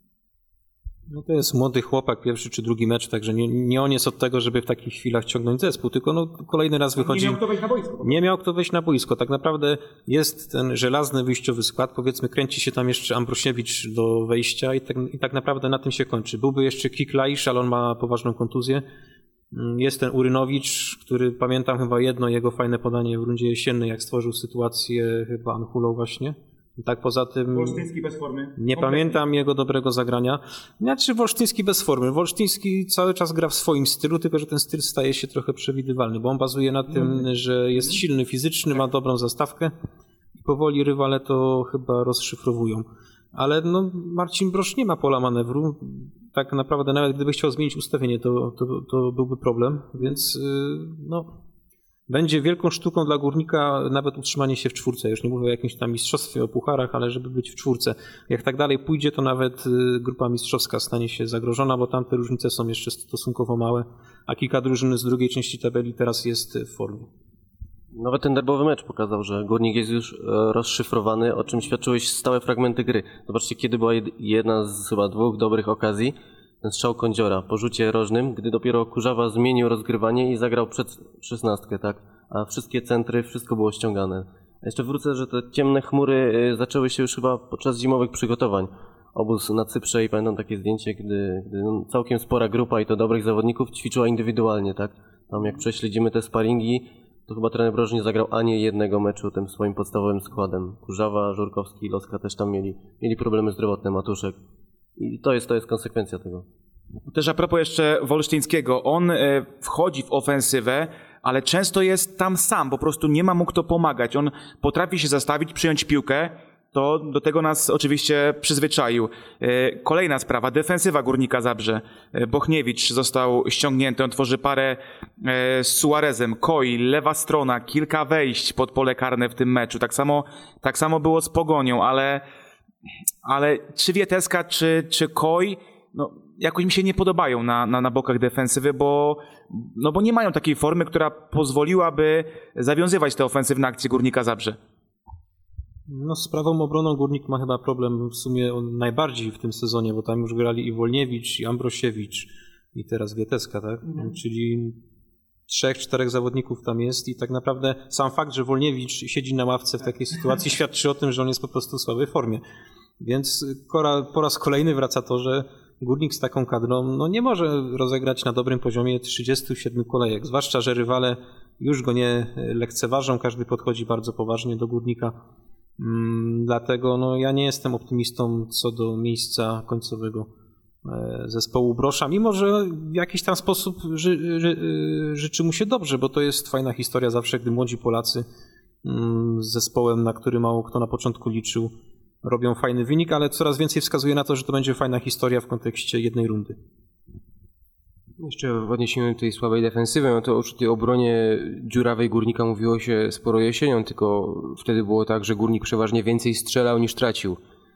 No to jest młody chłopak, pierwszy czy drugi mecz, także nie, nie on jest od tego, żeby w takich chwilach ciągnąć zespół, tylko no, kolejny raz wychodzi... Nie miał kto wejść na boisko. Nie miał kto wejść na boisko. Tak naprawdę jest ten żelazny wyjściowy skład, powiedzmy kręci się tam jeszcze Ambrosiewicz do wejścia i tak, i tak naprawdę na tym się kończy. Byłby jeszcze Kiklajsz, ale on ma poważną kontuzję. Jest ten Urynowicz, który pamiętam chyba jedno jego fajne podanie w rundzie jesiennej, jak stworzył sytuację chyba Angulo właśnie. Tak poza tym... Wolsztyński bez formy. Nie Kompletnie. pamiętam jego dobrego zagrania. Znaczy Wolsztyński bez formy. Wolsztyński cały czas gra w swoim stylu, tylko że ten styl staje się trochę przewidywalny, bo on bazuje na tym, mm. że jest silny fizycznie, ma dobrą zastawkę i powoli rywale to chyba rozszyfrowują. Ale no, Marcin Brosz nie ma pola manewru. Tak naprawdę nawet gdyby chciał zmienić ustawienie, to, to, to byłby problem, więc no... Będzie wielką sztuką dla Górnika nawet utrzymanie się w czwórce. Już nie mówię o jakimś tam mistrzostwie, o pucharach, ale żeby być w czwórce. Jak tak dalej pójdzie, to nawet grupa mistrzowska stanie się zagrożona, bo tam te różnice są jeszcze stosunkowo małe, a kilka drużyn z drugiej części tabeli teraz jest w formie. Nawet ten derbowy mecz pokazał, że Górnik jest już rozszyfrowany, o czym świadczyły stałe fragmenty gry. Zobaczcie, kiedy była jedna z chyba dwóch dobrych okazji. Ten strzał Kądziora po rzucie rożnym, gdy dopiero Kurzawa zmienił rozgrywanie i zagrał przed szesnastkę, tak? A wszystkie centry, wszystko było ściągane. A jeszcze wrócę, że te ciemne chmury zaczęły się już chyba podczas zimowych przygotowań. obóz na Cyprze i pamiętam takie zdjęcie, gdy, gdy no, całkiem spora grupa i to dobrych zawodników ćwiczyła indywidualnie, tak? Tam jak prześledzimy te sparingi, to chyba trener Broż nie zagrał ani jednego meczu tym swoim podstawowym składem. Kurzawa, Żurkowski, Loska też tam mieli, mieli problemy zdrowotne, Matuszek. I to jest, to jest konsekwencja tego. Też a propos jeszcze Wolsztyńskiego, on e, wchodzi w ofensywę, ale często jest tam sam, po prostu nie ma mu kto pomagać. On potrafi się zastawić, przyjąć piłkę, to do tego nas oczywiście przyzwyczaił. E, kolejna sprawa, defensywa Górnika Zabrze. E, Bochniewicz został ściągnięty, on tworzy parę e, z Suarezem, Koi, lewa strona, kilka wejść pod pole karne w tym meczu. Tak samo, tak samo było z Pogonią, ale, ale czy Wieteska, czy, czy Koi, no jakoś mi się nie podobają na, na, na bokach defensywy, bo, no bo nie mają takiej formy, która pozwoliłaby zawiązywać te ofensywne akcje Górnika Zabrze. No z prawą obroną Górnik ma chyba problem w sumie najbardziej w tym sezonie, bo tam już grali i Wolniewicz, i Ambrosiewicz, i teraz Wieteska, tak? Mhm. Czyli trzech, czterech zawodników tam jest i tak naprawdę sam fakt, że Wolniewicz siedzi na ławce w takiej sytuacji świadczy o tym, że on jest po prostu w słabej formie. Więc po raz kolejny wraca to, że Górnik z taką kadrą no nie może rozegrać na dobrym poziomie trzydziestu siedmiu kolejek, zwłaszcza, że rywale już go nie lekceważą, każdy podchodzi bardzo poważnie do Górnika. Hmm, dlatego no, ja nie jestem optymistą co do miejsca końcowego zespołu Brosza, mimo że w jakiś tam sposób ży, ży, życzy mu się dobrze, bo to jest fajna historia zawsze, gdy młodzi Polacy hmm, z zespołem, na który mało kto na początku liczył, robią fajny wynik, ale coraz więcej wskazuje na to, że to będzie fajna historia w kontekście jednej rundy. Jeszcze w odniesieniu do tej słabej defensywy, no to o tej obronie dziurawej Górnika mówiło się sporo jesienią, tylko wtedy było tak, że Górnik przeważnie więcej strzelał niż tracił.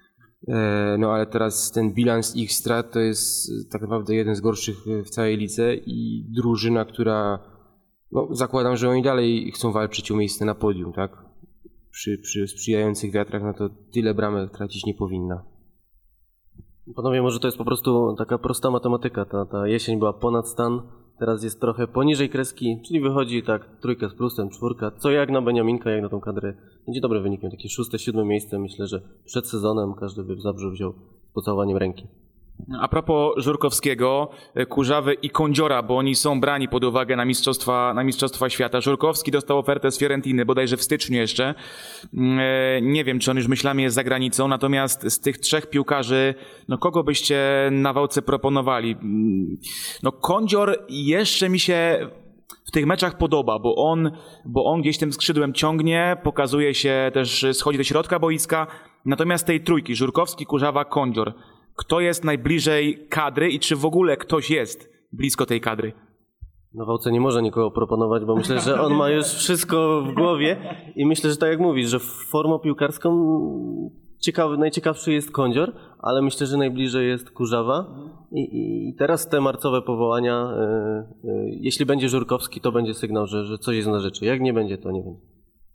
No ale teraz ten bilans ich strat to jest tak naprawdę jeden z gorszych w całej lidze i drużyna, która, no zakładam, że oni dalej chcą walczyć o miejsce na podium, tak? Przy, przy sprzyjających wiatrach, no to tyle bramek tracić nie powinna. Panowie, może to jest po prostu taka prosta matematyka. Ta, ta jesień była ponad stan, teraz jest trochę poniżej kreski, czyli wychodzi tak trójka z plusem, czwórka, co jak na Beniaminka, jak na tą kadrę. Będzie dobry wynik, takie szóste, siódme miejsce. Myślę, że przed sezonem każdy by w Zabrzu wziął z pocałowaniem ręki. A propos Żurkowskiego, Kurzawy i Kądziora, bo oni są brani pod uwagę na mistrzostwa, na mistrzostwa świata. Żurkowski dostał ofertę z Fiorentiny, bodajże w styczniu jeszcze. Nie wiem, czy on już myślami jest za granicą, natomiast z tych trzech piłkarzy, no kogo byście na Wałce proponowali? No Kądzior jeszcze mi się w tych meczach podoba, bo on, bo on gdzieś tym skrzydłem ciągnie, pokazuje się też, schodzi do środka boiska, natomiast tej trójki, Żurkowski, Kurzawa, Kądzior, kto jest najbliżej kadry i czy w ogóle ktoś jest blisko tej kadry? Na Wałce nie może nikogo proponować, bo myślę, że on ma już wszystko w głowie i myślę, że tak jak mówisz, że formą piłkarską ciekawy, najciekawszy jest Kądzior, ale myślę, że najbliżej jest Kurzawa i, i teraz te marcowe powołania, y, y, jeśli będzie Żurkowski, to będzie sygnał, że, że coś jest na rzeczy, jak nie będzie, to nie będzie.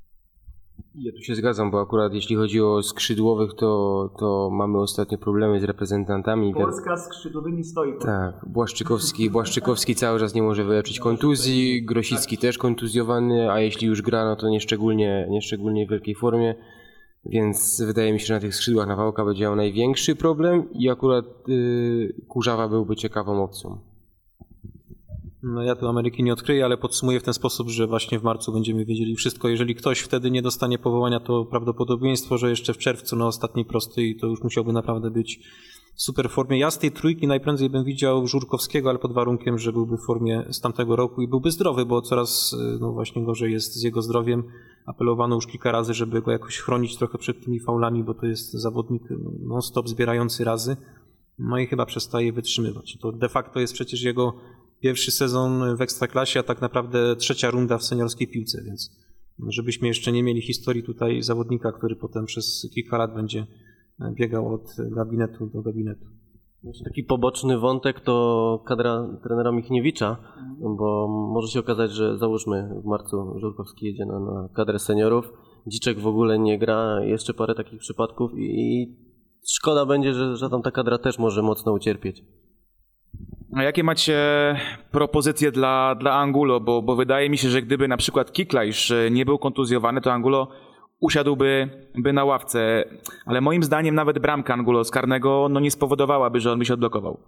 Ja tu się zgadzam, bo akurat jeśli chodzi o skrzydłowych, to, to mamy ostatnio problemy z reprezentantami. Polska z skrzydłowymi stoi. Tak, Błaszczykowski, Błaszczykowski cały czas nie może wyleczyć kontuzji, Grosicki też kontuzjowany, a jeśli już gra, no to nieszczególnie, nieszczególnie w wielkiej formie, więc wydaje mi się, że na tych skrzydłach Nawałka będzie miał największy problem i akurat yy, Kurzawa byłby ciekawą opcją. No ja tu Ameryki nie odkryję, ale podsumuję w ten sposób, że właśnie w marcu będziemy wiedzieli wszystko. Jeżeli ktoś wtedy nie dostanie powołania, to prawdopodobieństwo, że jeszcze w czerwcu na ostatniej prostej to już musiałby naprawdę być w super formie. Ja z tej trójki najprędzej bym widział Żurkowskiego, ale pod warunkiem, że byłby w formie z tamtego roku i byłby zdrowy, bo coraz no właśnie gorzej jest z jego zdrowiem. Apelowano już kilka razy, żeby go jakoś chronić trochę przed tymi faulami, bo to jest zawodnik non-stop zbierający razy. No i chyba przestaje wytrzymywać. To de facto jest przecież jego pierwszy sezon w Ekstraklasie, a tak naprawdę trzecia runda w seniorskiej piłce, więc żebyśmy jeszcze nie mieli historii tutaj zawodnika, który potem przez kilka lat będzie biegał od gabinetu do gabinetu. Taki poboczny wątek to kadra trenera Michniewicza, bo może się okazać, że załóżmy w marcu Żurkowski jedzie na, na kadrę seniorów, Dziczek w ogóle nie gra, jeszcze parę takich przypadków i szkoda będzie, że, że tam ta kadra też może mocno ucierpieć. A jakie macie propozycje dla, dla Angulo? Bo, bo wydaje mi się, że gdyby na przykład Kiklajsz nie był kontuzjowany, to Angulo usiadłby by na ławce, ale moim zdaniem nawet bramka Angulo z karnego no nie spowodowałaby, że on by się odblokował.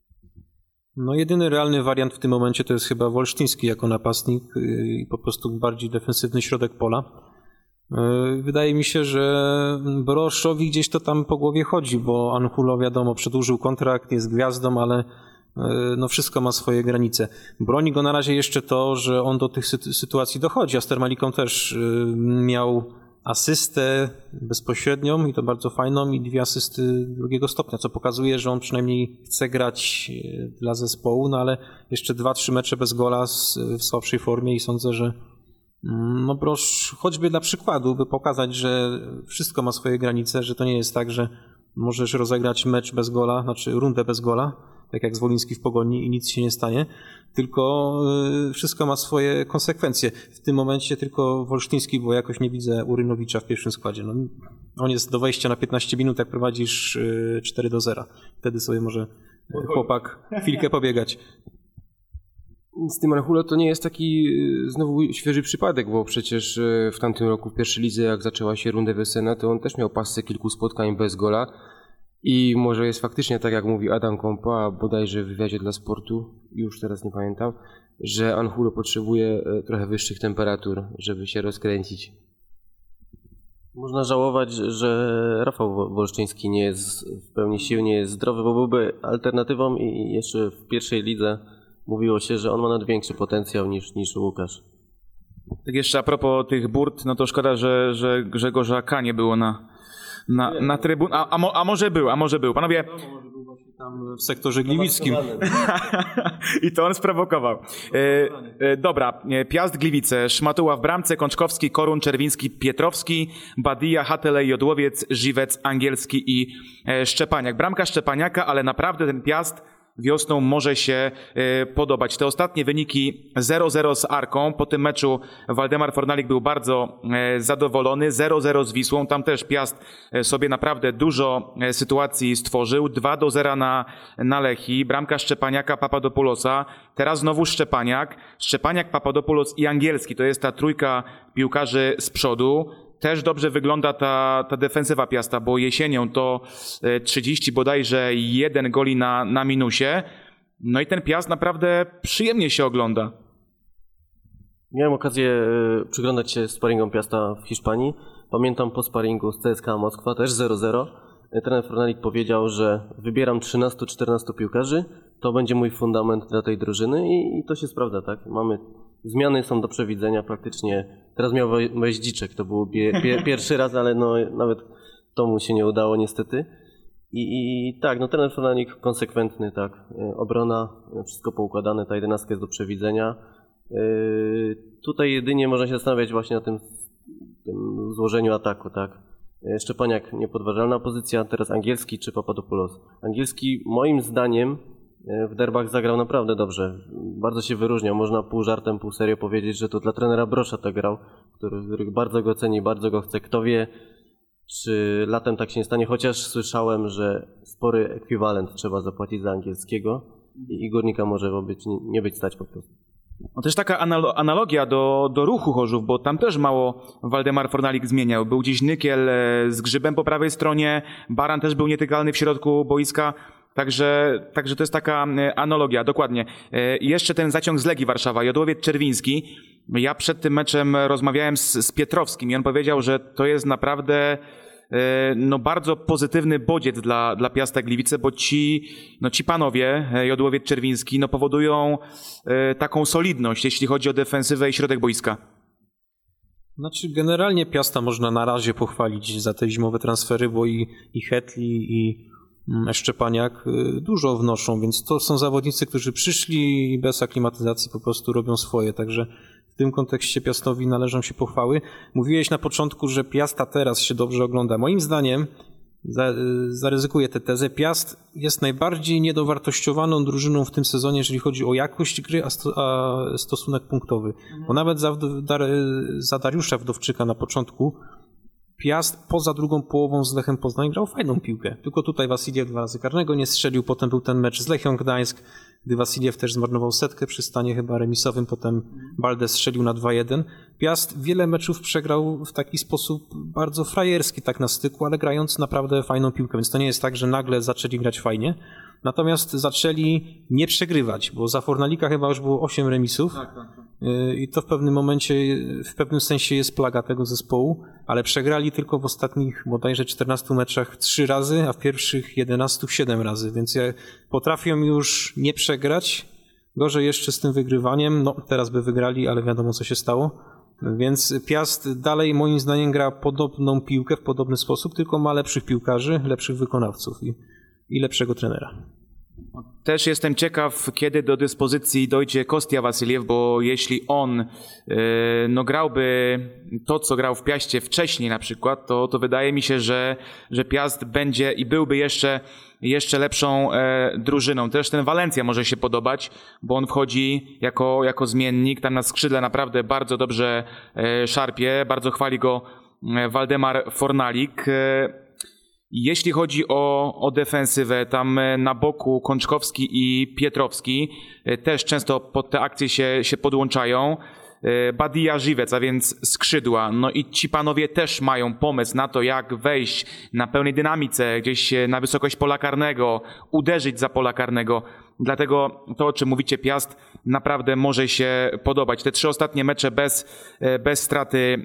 No jedyny realny wariant w tym momencie to jest chyba Wolsztyński jako napastnik i po prostu bardziej defensywny środek pola. Wydaje mi się, że Boroszowi gdzieś to tam po głowie chodzi, bo Angulo wiadomo przedłużył kontrakt, jest gwiazdą, ale no wszystko ma swoje granice. Broni go na razie jeszcze to, że on do tych sytuacji dochodzi, a z Termaliką też miał asystę bezpośrednią i to bardzo fajną i dwie asysty drugiego stopnia, co pokazuje, że on przynajmniej chce grać dla zespołu, no ale jeszcze dwa, trzy mecze bez gola w słabszej formie i sądzę, że no Brosz choćby dla przykładu, by pokazać, że wszystko ma swoje granice, że to nie jest tak, że możesz rozegrać mecz bez gola, znaczy rundę bez gola, tak jak Zwoliński w Pogoni i nic się nie stanie, tylko wszystko ma swoje konsekwencje. W tym momencie tylko Wolsztyński, bo jakoś nie widzę Urynowicza w pierwszym składzie. No, on jest do wejścia na piętnaście minut, jak prowadzisz cztery do zera. Wtedy sobie może chłopak chwilkę pobiegać. Z tym Angulo to nie jest taki znowu świeży przypadek, bo przecież w tamtym roku w pierwszej lidze, jak zaczęła się runda wiosenne, to on też miał pasce kilku spotkań bez gola. I może jest faktycznie tak, jak mówi Adam Kompa, bodajże w wywiadzie dla Sportu, już teraz nie pamiętam, że Angulo potrzebuje trochę wyższych temperatur, żeby się rozkręcić. Można żałować, że Rafał Wolsztyński nie jest w pełni sił, nie jest zdrowy, bo byłby alternatywą i jeszcze w pierwszej lidze mówiło się, że on ma nawet większy potencjał niż, niż Łukasz. Tak jeszcze a propos tych burt, no to szkoda, że, że Grzegorza K. nie było na, na, na trybun. A, a, mo, a może był, a może był. Panowie... Tam w sektorze gliwickim. I to on sprowokował. E, e, dobra, Piast Gliwice, Szmatuła w bramce, Kączkowski, Korun, Czerwiński, Pietrowski, Badija, Hatelej, Jodłowiec, Żywec, Angielski i e, Szczepaniak. Bramka Szczepaniaka, ale naprawdę ten Piast wiosną może się y, podobać. Te ostatnie wyniki zero zero z Arką. Po tym meczu Waldemar Fornalik był bardzo y, zadowolony. zero zero z Wisłą. Tam też Piast y, sobie naprawdę dużo y, sytuacji stworzył. dwa do zera na, na Lechii. Bramka Szczepaniaka, Papadopoulosa. Teraz znowu Szczepaniak. Szczepaniak, Papadopoulos i Angielski. To jest ta trójka piłkarzy z przodu. Też dobrze wygląda ta, ta defensywa Piasta, bo jesienią to trzydzieści bodajże jeden goli na, na minusie. No i ten Piast naprawdę przyjemnie się ogląda. Miałem okazję przyglądać się sparingom Piasta w Hiszpanii. Pamiętam po sparingu z C S K A Moskwa, też zero zero. Trener Fornalik powiedział, że wybieram trzynastu czternastu piłkarzy, to będzie mój fundament dla tej drużyny i, i to się sprawdza, tak? Mamy, zmiany są do przewidzenia praktycznie. Teraz miał wejść Dziczek, to był pie, pie, pierwszy raz, ale no, nawet to mu się nie udało niestety. I, i tak, no trener Fornalik konsekwentny, tak? Obrona, wszystko poukładane, ta jedenastka jest do przewidzenia. Yy, tutaj jedynie można się zastanawiać właśnie na tym, tym złożeniu ataku, tak? Szczepaniak niepodważalna pozycja, teraz Angielski czy Papadopoulos. Angielski moim zdaniem w derbach zagrał naprawdę dobrze. Bardzo się wyróżniał. Można pół żartem, pół serio powiedzieć, że to dla trenera Brosza tak grał, który, który bardzo go ceni, bardzo go chce. Kto wie, czy latem tak się nie stanie, chociaż słyszałem, że spory ekwiwalent trzeba zapłacić za Angielskiego i Górnika może być, nie być stać po prostu. No też taka analogia do, do Ruchu Chorzów, bo tam też mało Waldemar Fornalik zmieniał. Był gdzieś Nykiel z Grzybem po prawej stronie, Baran też był nietykalny w środku boiska, także, także to jest taka analogia, dokładnie. Jeszcze ten zaciąg z Legii Warszawa, Jodłowiec Czerwiński. Ja przed tym meczem rozmawiałem z, z Pietrowskim i on powiedział, że to jest naprawdę no bardzo pozytywny bodziec dla, dla Piasta Gliwice, bo ci, no ci panowie, Jodłowiec Czerwiński, no powodują e, taką solidność, jeśli chodzi o defensywę i środek boiska. Znaczy generalnie Piasta można na razie pochwalić za te zimowe transfery, bo i, i Hetli, i Szczepaniak dużo wnoszą, więc to są zawodnicy, którzy przyszli i bez aklimatyzacji po prostu robią swoje, także w tym kontekście Piastowi należą się pochwały. Mówiłeś na początku, że Piasta teraz się dobrze ogląda. Moim zdaniem, za, zaryzykuję tę tezę, Piast jest najbardziej niedowartościowaną drużyną w tym sezonie, jeżeli chodzi o jakość gry, a, sto, a stosunek punktowy. Bo nawet za, dar, za Dariusza Wdowczyka na początku Piast poza drugą połową z Lechem Poznań grał fajną piłkę. Tylko tutaj Wasiliew dwa razy karnego nie strzelił, potem był ten mecz z Lechią Gdańsk, gdy Wasiliew też zmarnował setkę przy stanie chyba remisowym, potem Balde strzelił na dwa jeden. Piast wiele meczów przegrał w taki sposób bardzo frajerski tak na styku, ale grając naprawdę fajną piłkę, więc to nie jest tak, że nagle zaczęli grać fajnie. Natomiast zaczęli nie przegrywać, bo za Fornalika chyba już było osiem remisów. Tak, tak, tak. I to w pewnym momencie, w pewnym sensie jest plaga tego zespołu, ale przegrali tylko w ostatnich bodajże czternastu meczach trzy razy, a w pierwszych jedenastu siedem razy, więc ja, potrafią już nie przegrać. Gorzej jeszcze z tym wygrywaniem, no teraz by wygrali, ale wiadomo co się stało. Więc Piast dalej moim zdaniem gra podobną piłkę w podobny sposób, tylko ma lepszych piłkarzy, lepszych wykonawców i, i lepszego trenera. Też jestem ciekaw, kiedy do dyspozycji dojdzie Kostia Wasiliew, bo jeśli on yy, no grałby to, co grał w Piaście wcześniej na przykład, to, to wydaje mi się, że, że Piast będzie i byłby jeszcze, jeszcze lepszą e, drużyną. Też ten Valencia może się podobać, bo on wchodzi jako, jako zmiennik, tam na skrzydle naprawdę bardzo dobrze e, szarpie, bardzo chwali go e, Waldemar Fornalik. E, Jeśli chodzi o, o defensywę, tam na boku Kączkowski i Pietrowski też często pod te akcje się, się podłączają. Badia, Żywec, a więc skrzydła. No i ci panowie też mają pomysł na to, jak wejść na pełnej dynamice, gdzieś na wysokość pola karnego, uderzyć za pola karnego. Dlatego to, o czym mówicie, Piast naprawdę może się podobać. Te trzy ostatnie mecze bez, bez straty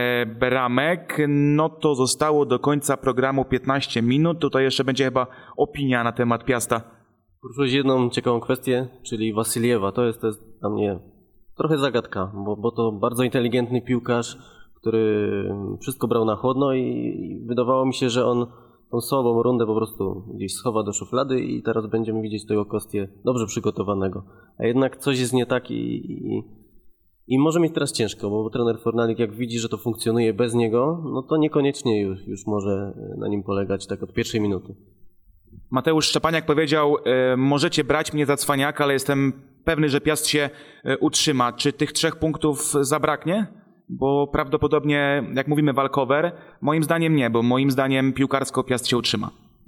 bramek, no to zostało do końca programu piętnaście minut. Tutaj jeszcze będzie chyba opinia na temat Piasta. Poruszyłeś jedną ciekawą kwestię, czyli Wasiliewa. To jest, to jest dla mnie trochę zagadka, bo, bo to bardzo inteligentny piłkarz, który wszystko brał na chłodno i wydawało mi się, że on tą słabą rundę po prostu gdzieś schowa do szuflady i teraz będziemy widzieć tego Kostię dobrze przygotowanego. A jednak coś jest nie tak i, i, i może mieć teraz ciężko, bo trener Fornalik jak widzi, że to funkcjonuje bez niego, no to niekoniecznie już, już może na nim polegać tak od pierwszej minuty. Mateusz Szczepaniak powiedział, e, możecie brać mnie za cwaniaka, ale jestem pewny, że Piast się e, utrzyma. Czy tych trzech punktów zabraknie? Bo prawdopodobnie, jak mówimy walkover, moim zdaniem nie, bo moim zdaniem piłkarsko Piast się utrzyma.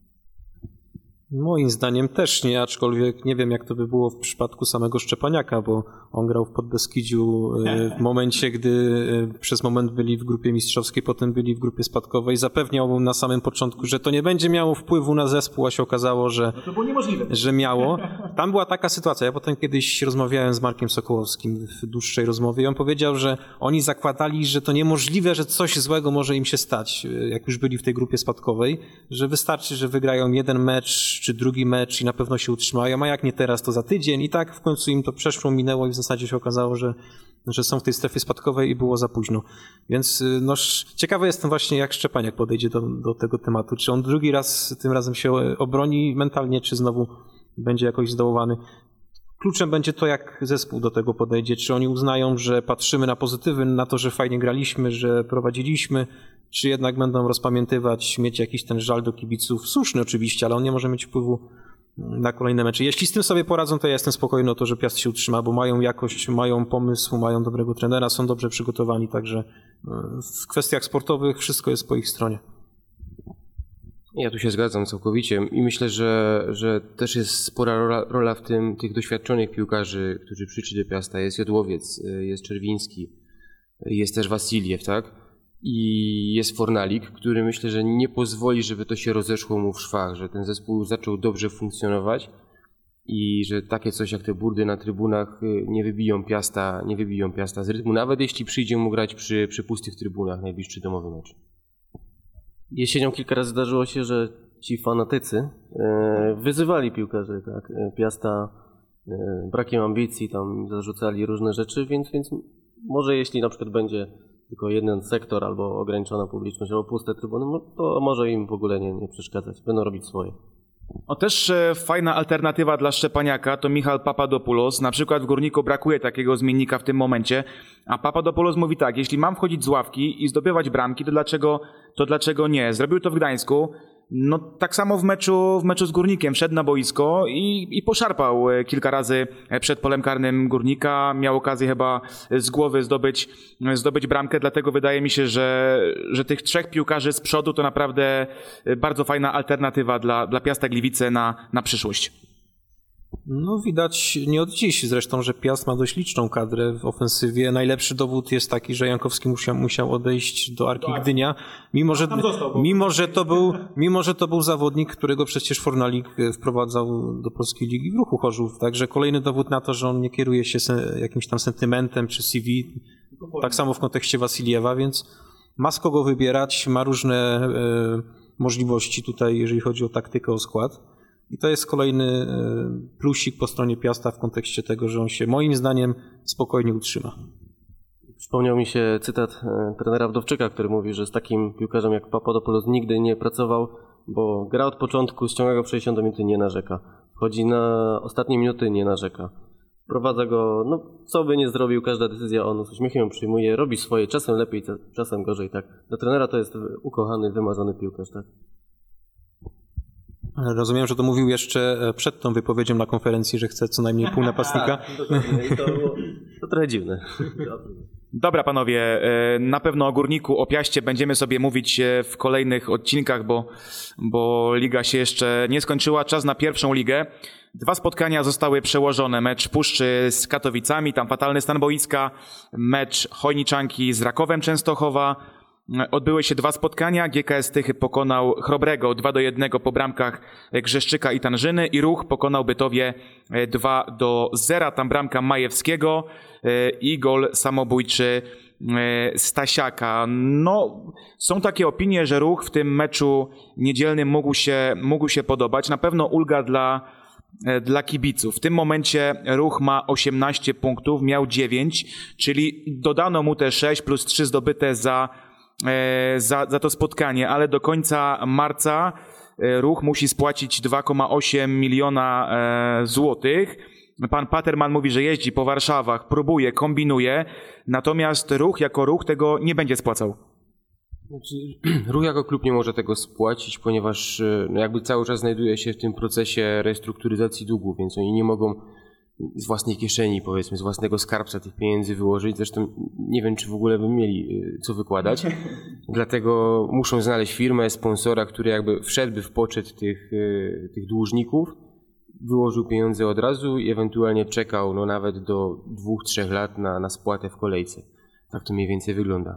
Moim zdaniem też nie, aczkolwiek nie wiem jak to by było w przypadku samego Szczepaniaka, bo on grał w Podbeskidziu w momencie, gdy przez moment byli w grupie mistrzowskiej, potem byli w grupie spadkowej. Zapewniał na samym początku, że to nie będzie miało wpływu na zespół, a się okazało, że, no to było niemożliwe. że miało. Tam była taka sytuacja, ja potem kiedyś rozmawiałem z Markiem Sokołowskim w dłuższej rozmowie i on powiedział, że oni zakładali, że to niemożliwe, że coś złego może im się stać, jak już byli w tej grupie spadkowej, że wystarczy, że wygrają jeden mecz czy drugi mecz i na pewno się utrzymają, a jak nie teraz, to za tydzień i tak w końcu im to przeszło, minęło i w zasadzie się okazało, że, że są w tej strefie spadkowej i było za późno. Więc no, ciekawy jestem właśnie, jak Szczepaniak podejdzie do, do tego tematu. Czy on drugi raz tym razem się obroni mentalnie, czy znowu będzie jakoś zdołowany. Kluczem będzie to, jak zespół do tego podejdzie. Czy oni uznają, że patrzymy na pozytywy, na to, że fajnie graliśmy, że prowadziliśmy, czy jednak będą rozpamiętywać, mieć jakiś ten żal do kibiców. Słuszny oczywiście, ale on nie może mieć wpływu na kolejne mecze. Jeśli z tym sobie poradzą, to ja jestem spokojny o to, że Piast się utrzyma, bo mają jakość, mają pomysł, mają dobrego trenera, są dobrze przygotowani, także w kwestiach sportowych wszystko jest po ich stronie. Ja tu się zgadzam całkowicie i myślę, że, że też jest spora rola, rola w tym tych doświadczonych piłkarzy, którzy przyszli do Piasta. Jest Jodłowiec, jest Czerwiński, jest też Wasiliew, tak? I jest Fornalik, który myślę, że nie pozwoli, żeby to się rozeszło mu w szwach, że ten zespół już zaczął dobrze funkcjonować i że takie coś jak te burdy na trybunach nie wybiją Piasta, nie wybiją Piasta z rytmu, nawet jeśli przyjdzie mu grać przy, przy pustych trybunach najbliższy domowy mecz. Jesienią kilka razy zdarzyło się, że ci fanatycy e, wyzywali piłkarzy, tak, Piasta e, brakiem ambicji, tam zarzucali różne rzeczy, więc, więc może jeśli na przykład będzie tylko jeden sektor albo ograniczona publiczność, albo puste trybuny, to może im w ogóle nie, nie przeszkadzać, będą robić swoje. O, też e, fajna alternatywa dla Szczepaniaka to Michal Papadopoulos. Na przykład w Górniku brakuje takiego zmiennika w tym momencie, a Papadopoulos mówi tak, jeśli mam wchodzić z ławki i zdobywać bramki, to dlaczego, to dlaczego nie? Zrobił to w Gdańsku. No tak samo w meczu, w meczu z Górnikiem wszedł na boisko i, i poszarpał kilka razy przed polem karnym Górnika. Miał okazję chyba z głowy zdobyć, zdobyć bramkę, dlatego wydaje mi się, że, że tych trzech piłkarzy z przodu to naprawdę bardzo fajna alternatywa dla, dla Piasta Gliwice na, na przyszłość. No widać nie od dziś zresztą, że Piast ma dość liczną kadrę w ofensywie. Najlepszy dowód jest taki, że Jankowski musiał, musiał odejść do Arki Gdynia, mimo że, mimo, że to był, mimo że to był zawodnik, którego przecież Fornalik wprowadzał do Polskiej Ligi w Ruchu Chorzów. Także kolejny dowód na to, że on nie kieruje się jakimś tam sentymentem czy C V. Tak samo w kontekście Wasiliewa, więc ma z kogo wybierać, ma różne e, możliwości tutaj, jeżeli chodzi o taktykę, o skład. I to jest kolejny plusik po stronie Piasta w kontekście tego, że on się moim zdaniem spokojnie utrzyma. Przypomniał mi się cytat trenera Wdowczyka, który mówi, że z takim piłkarzem jak Papadopoulos nigdy nie pracował, bo gra od początku, ściąga go w sześćdziesiąt minuty, nie narzeka. Wchodzi na ostatnie minuty, nie narzeka. Wprowadza go, no co by nie zrobił, każda decyzja on z uśmiechem przyjmuje, robi swoje, czasem lepiej, czasem gorzej, tak. Dla trenera to jest ukochany, wymarzony piłkarz, tak. Rozumiem, że to mówił jeszcze przed tą wypowiedzią na konferencji, że chce co najmniej pół napastnika. I to, było, to trochę dziwne. Dobra panowie, na pewno o Górniku, o Piaście będziemy sobie mówić w kolejnych odcinkach, bo, bo liga się jeszcze nie skończyła. Czas na pierwszą ligę. Dwa spotkania zostały przełożone. Mecz Puszczy z Katowicami, tam fatalny stan boiska. Mecz Chojniczanki z Rakowem Częstochowa. Odbyły się dwa spotkania. G K S Tychy pokonał Chrobrego dwa do jednego po bramkach Grzeszczyka i Tanżyny i Ruch pokonał Bytowie dwa do zera. Tam bramka Majewskiego i gol samobójczy Stasiaka. No, są takie opinie, że Ruch w tym meczu niedzielnym mógł się, mógł się podobać. Na pewno ulga dla, dla kibiców. W tym momencie Ruch ma osiemnaście punktów, miał dziewięć, czyli dodano mu te sześć plus trzy zdobyte za Za, za to spotkanie, ale do końca marca Ruch musi spłacić dwa przecinek osiem miliona złotych. Pan Paterman mówi, że jeździ po Warszawach, próbuje, kombinuje, natomiast Ruch jako Ruch tego nie będzie spłacał. Znaczy, Ruch jako klub nie może tego spłacić, ponieważ no jakby cały czas znajduje się w tym procesie restrukturyzacji długu, więc oni nie mogą z własnej kieszeni, powiedzmy, z własnego skarbca tych pieniędzy wyłożyć. Zresztą nie wiem, czy w ogóle by mieli co wykładać. Dlatego muszą znaleźć firmę, sponsora, który jakby wszedłby w poczet tych, tych dłużników, wyłożył pieniądze od razu i ewentualnie czekał no nawet do dwóch, trzech lat na, na spłatę w kolejce. Tak to mniej więcej wygląda.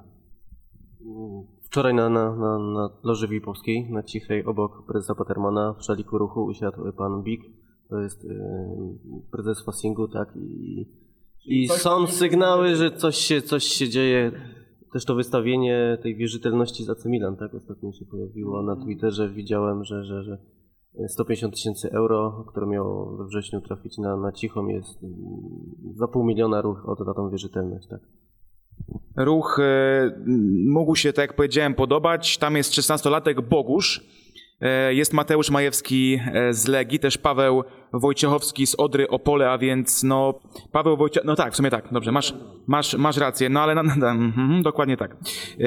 Wczoraj na, na, na, na Loży Wipowskiej, na Cichej, obok prezesa Patermana, w szaliku ruchu usiadł pan Bik. To jest y, prezes Fasingu, tak, i, i są sygnały, że coś się, coś się dzieje. Też to wystawienie tej wierzytelności z A C Milan, tak, ostatnio się pojawiło na Twitterze. Widziałem, że, że, że sto pięćdziesiąt tysięcy euro, które miało we wrześniu trafić na, na Cichą, jest za pół miliona Ruch oddał tą wierzytelność, tak. Ruch y, mógł się, tak jak powiedziałem, podobać. Tam jest szesnastolatek Bogusz. Jest Mateusz Majewski z Legii, też Paweł Wojciechowski z Odry Opole, a więc no Paweł Wojciech... No tak, w sumie tak, dobrze, masz, masz, masz rację, no ale no, no, no, dokładnie tak.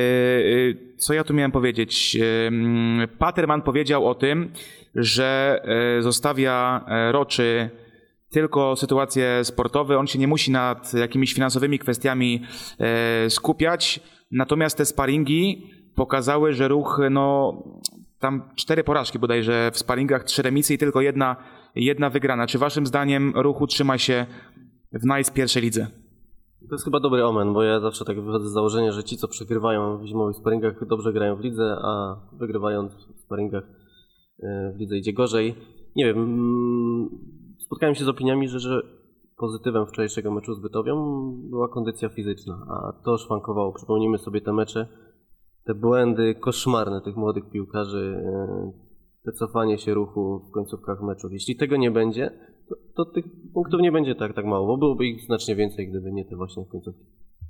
Co ja tu miałem powiedzieć? Paterman powiedział o tym, że zostawia Roczy tylko sytuacje sportowe, on się nie musi nad jakimiś finansowymi kwestiami skupiać, natomiast te sparingi pokazały, że Ruch, no tam cztery porażki bodajże w sparingach, trzy remisy i tylko jedna, jedna wygrana. Czy waszym zdaniem Ruch utrzyma się w nice pierwszej lidze? To jest chyba dobry omen, bo ja zawsze tak wychodzę z założenia, że ci, co przegrywają w zimowych sparingach, dobrze grają w lidze, a wygrywając w sparingach w lidze idzie gorzej. Nie wiem, spotkałem się z opiniami, że, że pozytywem wczorajszego meczu z Bytowią była kondycja fizyczna, a to szwankowało. Przypomnijmy sobie te mecze, te błędy koszmarne tych młodych piłkarzy, te cofanie się Ruchu w końcówkach meczów. Jeśli tego nie będzie, to, to tych punktów nie będzie tak, tak mało, bo byłoby ich znacznie więcej, gdyby nie te właśnie końcówki.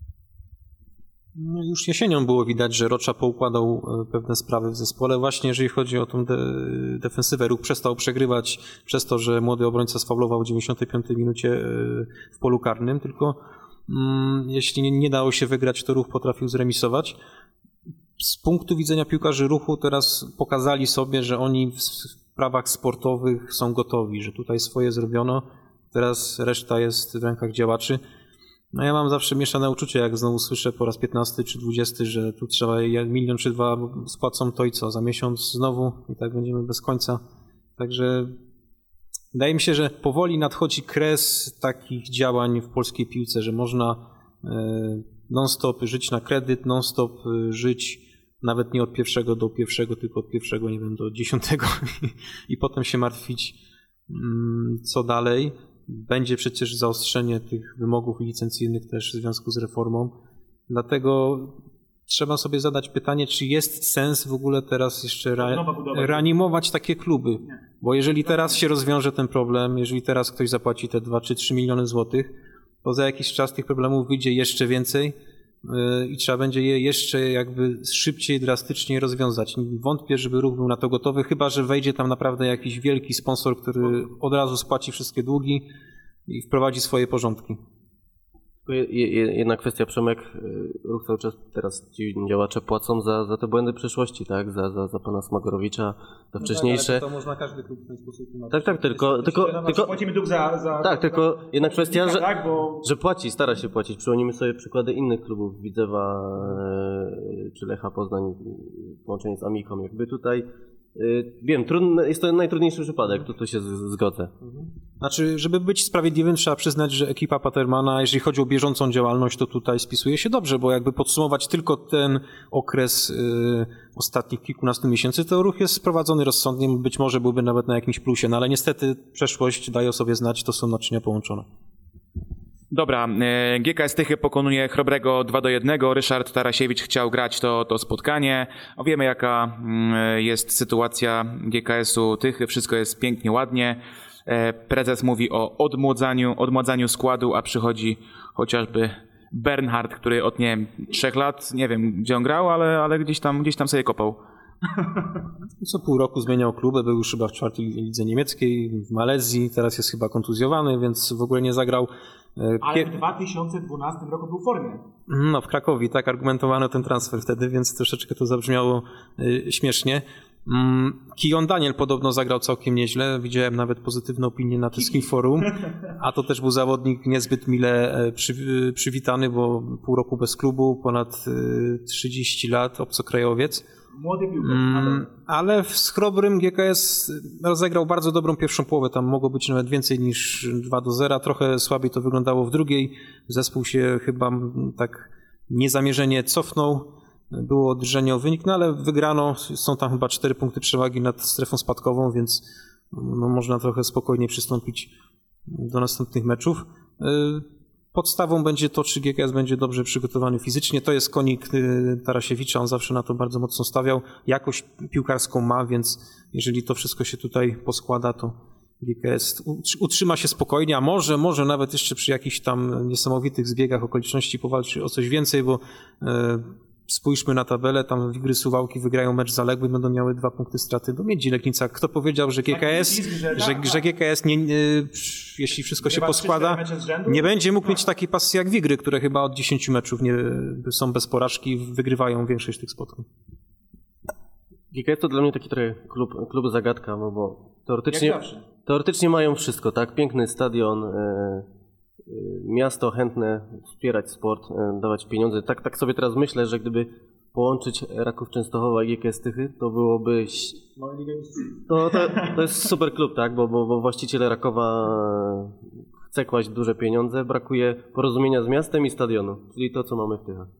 No już jesienią było widać, że Rocza poukładał pewne sprawy w zespole. Właśnie jeżeli chodzi o tą de- defensywę, Ruch przestał przegrywać przez to, że młody obrońca sfaulował w dziewięćdziesiątej piątej minucie w polu karnym, tylko mm, jeśli nie, nie dało się wygrać, to Ruch potrafił zremisować. Z punktu widzenia piłkarzy Ruchu teraz pokazali sobie, że oni w sprawach sportowych są gotowi, że tutaj swoje zrobiono, teraz reszta jest w rękach działaczy. No ja mam zawsze mieszane uczucie, jak znowu słyszę po raz piętnasty czy dwudziesty, że tu trzeba milion czy dwa spłacą to i co, za miesiąc znowu i tak będziemy bez końca. Także wydaje mi się, że powoli nadchodzi kres takich działań w polskiej piłce, że można non-stop żyć na kredyt, non-stop żyć nawet nie od pierwszego do pierwszego, tylko od pierwszego, nie wiem, do dziesiątego i potem się martwić, co dalej. Będzie przecież zaostrzenie tych wymogów licencyjnych też w związku z reformą. Dlatego trzeba sobie zadać pytanie, czy jest sens w ogóle teraz jeszcze ra- reanimować takie kluby. Bo jeżeli teraz się rozwiąże ten problem, jeżeli teraz ktoś zapłaci te dwa czy trzy miliony złotych, to za jakiś czas tych problemów wyjdzie jeszcze więcej yy, i trzeba będzie je jeszcze jakby szybciej, drastycznie rozwiązać. Wątpię, żeby ruch był na to gotowy, chyba że wejdzie tam naprawdę jakiś wielki sponsor, który od razu spłaci wszystkie długi i wprowadzi swoje porządki. Jedna kwestia, Przemek, ruch cały czas teraz ci działacze płacą za, za te błędy przeszłości, tak? Za, za, za pana Smagorowicza, za no wcześniejsze. Tak, ale to można każdy klub w ten sposób tłumaczyć. Tak, tak, tylko... tylko, tylko płacimy dług za... za tak, tylko jedna kwestia, że, tak, bo... że płaci, stara się płacić. Przypomnijmy sobie przykłady innych klubów, Widzewa czy Lecha Poznań, połączenie z Amiką. Jakby tutaj... Wiem, trudne, jest to najtrudniejszy przypadek, tu, tu się z, zgodzę. Znaczy, żeby być sprawiedliwym, trzeba przyznać, że ekipa Patermana, jeżeli chodzi o bieżącą działalność, to tutaj spisuje się dobrze, bo jakby podsumować tylko ten okres y, ostatnich kilkunastu miesięcy, to ruch jest sprowadzony rozsądnie, być może byłby nawet na jakimś plusie, no ale niestety przeszłość daje o sobie znać, to są naczynia połączone. Dobra, G K S Tychy pokonuje Chrobrego dwa do jednego. Ryszard Tarasiewicz chciał grać to, to spotkanie. Wiemy, jaka jest sytuacja G K S-u Tychy. Wszystko jest pięknie, ładnie. Prezes mówi o odmłodzaniu, odmładzaniu składu, a przychodzi chociażby Bernhard, który od, nie wiem, trzech lat, nie wiem gdzie on grał, ale, ale gdzieś tam, gdzieś tam sobie kopał. Co pół roku zmieniał klubę, był już chyba w czwartej lidze niemieckiej, w Malezji, teraz jest chyba kontuzjowany, więc w ogóle nie zagrał. Ale w dwa tysiące dwunastym roku był w formie. No w Krakowie, tak argumentowano ten transfer wtedy, więc troszeczkę to zabrzmiało y, śmiesznie. Mm, Kion Daniel podobno zagrał całkiem nieźle, widziałem nawet pozytywne opinie na Tyskim Forum, a to też był zawodnik niezbyt mile przy, y, przywitany, bo pół roku bez klubu, ponad y, trzydzieści lat, obcokrajowiec. Młody piłkarz. Mm, ale z Chrobrym G K S rozegrał bardzo dobrą pierwszą połowę, tam mogło być nawet więcej niż dwa do zera, trochę słabiej to wyglądało w drugiej, zespół się chyba tak niezamierzenie cofnął, było drżenie o wynik, no ale wygrano, są tam chyba cztery punkty przewagi nad strefą spadkową, więc no, można trochę spokojniej przystąpić do następnych meczów. Podstawą będzie to, czy G K S będzie dobrze przygotowany fizycznie. To jest konik Tarasiewicza, on zawsze na to bardzo mocno stawiał. Jakość piłkarską ma, więc jeżeli to wszystko się tutaj poskłada, to G K S utrzyma się spokojnie, a może, może nawet jeszcze przy jakichś tam niesamowitych zbiegach okoliczności powalczy o coś więcej, bo e, spójrzmy na tabelę, tam Wigry Suwałki wygrają mecz zaległy, będą miały dwa punkty straty do Miedzi Legnica. Kto powiedział, że G K S, że, że G K S nie, nie, jeśli wszystko się poskłada, nie będzie mógł mieć takiej pasji jak Wigry, które chyba od dziesięciu meczów nie, są bez porażki i wygrywają większość tych spotkań. G K S to dla mnie taki trochę klub, klub zagadka, no bo teoretycznie, teoretycznie mają wszystko, tak? Piękny stadion, e, miasto chętne wspierać sport, dawać pieniądze. Tak, tak sobie teraz myślę, że gdyby połączyć Raków Częstochowa i G K S Tychy, to byłoby... To, to, to jest super klub, tak? Bo, bo, bo właściciel Rakowa chce kłaść duże pieniądze, brakuje porozumienia z miastem i stadionu, czyli to, co mamy w Tychach.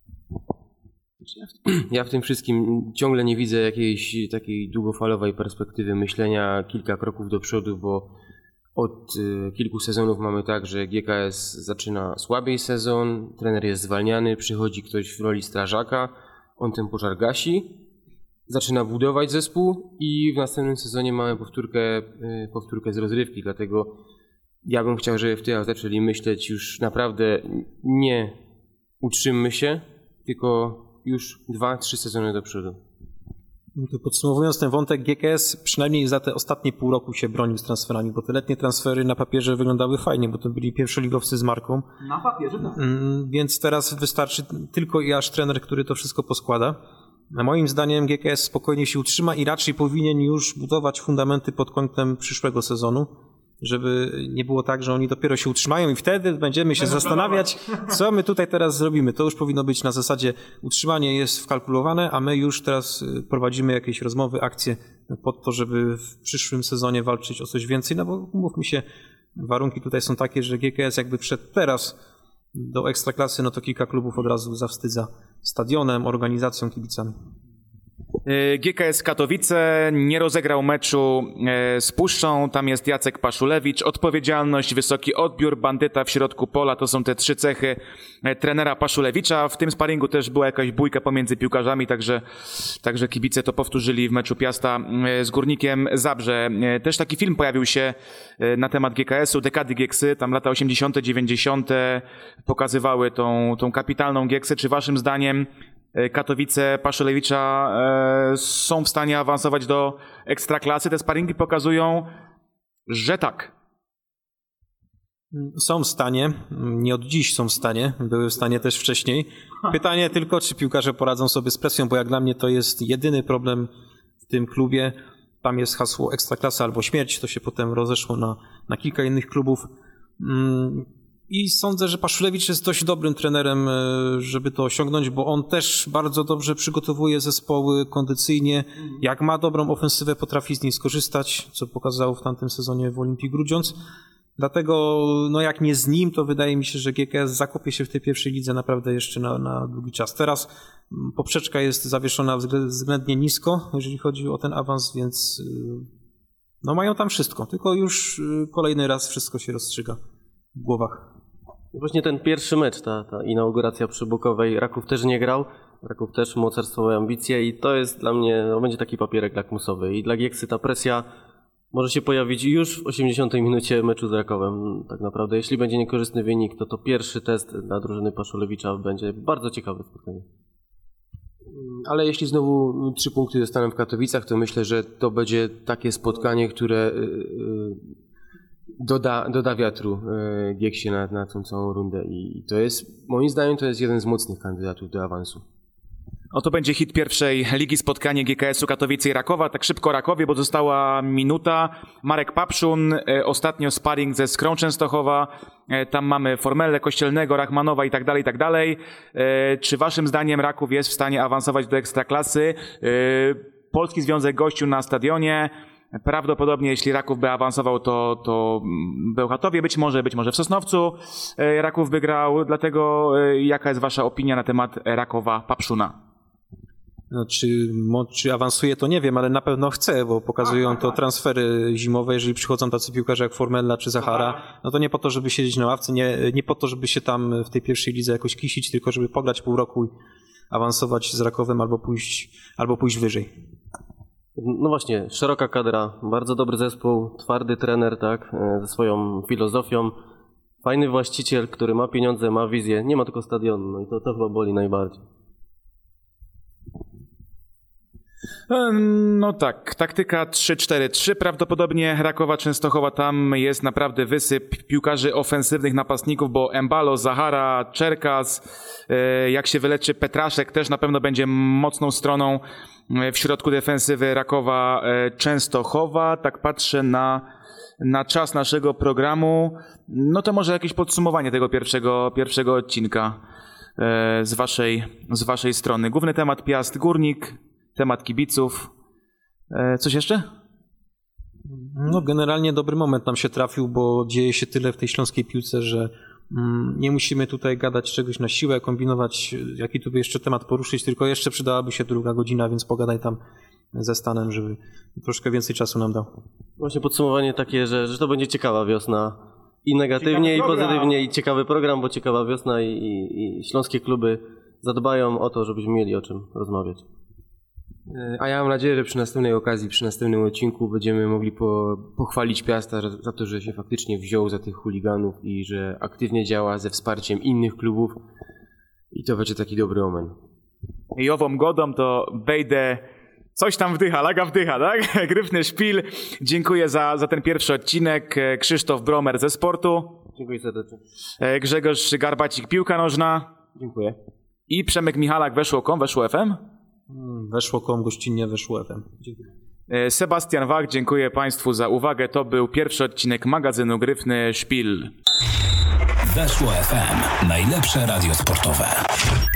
Ja w tym wszystkim ciągle nie widzę jakiejś takiej długofalowej perspektywy myślenia kilka kroków do przodu, bo od y, kilku sezonów mamy tak, że G K S zaczyna słabiej sezon, trener jest zwalniany, przychodzi ktoś w roli strażaka, on ten pożar gasi, zaczyna budować zespół i w następnym sezonie mamy powtórkę, y, powtórkę z rozrywki, dlatego ja bym chciał, żeby w Tychach zaczęli myśleć już naprawdę nie utrzymmy się, tylko już dwa, trzy sezony do przodu. Podsumowując ten wątek, G K S przynajmniej za te ostatnie pół roku się bronił z transferami, bo te letnie transfery na papierze wyglądały fajnie, bo to byli pierwszoligowcy z marką. Na papierze tak. Więc teraz wystarczy tylko i aż trener, który to wszystko poskłada. A moim zdaniem G K S spokojnie się utrzyma i raczej powinien już budować fundamenty pod kątem przyszłego sezonu, żeby nie było tak, że oni dopiero się utrzymają i wtedy będziemy się zastanawiać, co my tutaj teraz zrobimy. To już powinno być na zasadzie utrzymanie jest wkalkulowane, a my już teraz prowadzimy jakieś rozmowy, akcje pod to, żeby w przyszłym sezonie walczyć o coś więcej, no bo mówmy się, warunki tutaj są takie, że G K S jakby wszedł teraz do Ekstraklasy, no to kilka klubów od razu zawstydza stadionem, organizacją, kibicami. G K S Katowice nie rozegrał meczu z Puszczą, tam jest Jacek Paszulewicz, odpowiedzialność, wysoki odbiór, bandyta w środku pola, to są te trzy cechy trenera Paszulewicza. W tym sparingu też była jakaś bójka pomiędzy piłkarzami, także, także kibice to powtórzyli w meczu Piasta z Górnikiem Zabrze. Też taki film pojawił się na temat G K S u, Dekady Gieksy, tam lata osiemdziesiąte, dziewięćdziesiąte pokazywały tą, tą kapitalną Gieksę. Czy waszym zdaniem Katowice Paszulewicza e, są w stanie awansować do Ekstraklasy? Te sparingi pokazują, że tak. Są w stanie, nie od dziś są w stanie, były w stanie też wcześniej. Pytanie tylko, czy piłkarze poradzą sobie z presją, bo jak dla mnie to jest jedyny problem w tym klubie. Tam jest hasło Ekstraklasa albo śmierć, to się potem rozeszło na, na kilka innych klubów. I sądzę, że Paszulewicz jest dość dobrym trenerem, żeby to osiągnąć, bo on też bardzo dobrze przygotowuje zespoły kondycyjnie. Jak ma dobrą ofensywę, potrafi z niej skorzystać, co pokazał w tamtym sezonie w Olimpii Grudziądz. Dlatego, no jak nie z nim, to wydaje mi się, że G K S zakopie się w tej pierwszej lidze naprawdę jeszcze na, na długi czas. Teraz poprzeczka jest zawieszona względnie nisko, jeżeli chodzi o ten awans, więc no mają tam wszystko, tylko już kolejny raz wszystko się rozstrzyga w głowach. Właśnie ten pierwszy mecz, ta, ta inauguracja przy Bukowej, Raków też nie grał, Raków też mocarstwowe ambicje i to jest dla mnie, no będzie taki papierek lakmusowy i dla Gieksy ta presja może się pojawić już w osiemdziesiątej minucie meczu z Rakowem. Tak naprawdę, jeśli będzie niekorzystny wynik, to to pierwszy test dla drużyny Paszulewicza będzie bardzo ciekawe spotkanie. Ale jeśli znowu trzy punkty dostaną w Katowicach, to myślę, że to będzie takie spotkanie, które doda, doda wiatru Gieksie na, na tą całą rundę i to jest, moim zdaniem, to jest jeden z mocnych kandydatów do awansu. Oto będzie hit pierwszej ligi, spotkanie G K S u Katowice i Rakowa. Tak szybko Rakowie, bo została minuta. Marek Papszun, ostatnio sparring ze Skrą Częstochowa. Tam mamy Formelle, Kościelnego, Rachmanowa i tak dalej, i tak dalej. Czy waszym zdaniem Raków jest w stanie awansować do Ekstraklasy? Polski Związek gościł na stadionie. Prawdopodobnie, jeśli Raków by awansował, to, to Bełchatowie, być może, być może w Sosnowcu Raków by grał. Dlatego jaka jest wasza opinia na temat Rakowa Papszuna? No, czy, czy awansuje, to nie wiem, ale na pewno chce, bo pokazują to transfery zimowe, jeżeli przychodzą tacy piłkarze jak Formella czy Zachara, no to nie po to, żeby siedzieć na ławce, nie, nie po to, żeby się tam w tej pierwszej lidze jakoś kisić, tylko żeby pograć pół roku i awansować z Rakowem albo pójść, albo pójść wyżej. No właśnie, szeroka kadra, bardzo dobry zespół, twardy trener, tak, ze swoją filozofią, fajny właściciel, który ma pieniądze, ma wizję, nie ma tylko stadionu, no i to, to chyba boli najbardziej. No tak, taktyka trzy cztery trzy, prawdopodobnie Rakowa Częstochowa, tam jest naprawdę wysyp piłkarzy ofensywnych napastników, bo Embalo, Zachara, Czerkas, jak się wyleczy Petraszek, też na pewno będzie mocną stroną w środku defensywy Rakowa Częstochowa. Tak patrzę na, na czas naszego programu, no to może jakieś podsumowanie tego pierwszego, pierwszego odcinka z waszej, z waszej strony. Główny temat Piast Górnik, temat kibiców. Coś jeszcze? No generalnie dobry moment nam się trafił, bo dzieje się tyle w tej śląskiej piłce, że mm, nie musimy tutaj gadać czegoś na siłę, kombinować, jaki tu by jeszcze temat poruszyć, tylko jeszcze przydałaby się druga godzina, więc pogadaj tam ze Stanem, żeby troszkę więcej czasu nam dał. Właśnie podsumowanie takie, że, że to będzie ciekawa wiosna i negatywnie, i pozytywnie, i ciekawy program, bo ciekawa wiosna i, i, i śląskie kluby zadbają o to, żebyśmy mieli o czym rozmawiać. A ja mam nadzieję, że przy następnej okazji, przy następnym odcinku będziemy mogli po, pochwalić Piasta za to, że się faktycznie wziął za tych chuliganów i że aktywnie działa ze wsparciem innych klubów i to będzie taki dobry omen. I ową godą to wejdę, coś tam wdycha, laga wdycha, tak? Gryfny szpil. Dziękuję za, za ten pierwszy odcinek. Krzysztof Bromer ze sportu. Dziękuję serdecznie. Grzegorz Garbacik, piłka nożna. Dziękuję. I Przemek Michalak, weszło kropka com, weszło F M. Weszło kropka com, gościnnie weszło F M. Dziękuję. Sebastian Wach, dziękuję Państwu za uwagę. To był pierwszy odcinek magazynu Gryfny Szpil. Weszło F M. Najlepsze radio sportowe.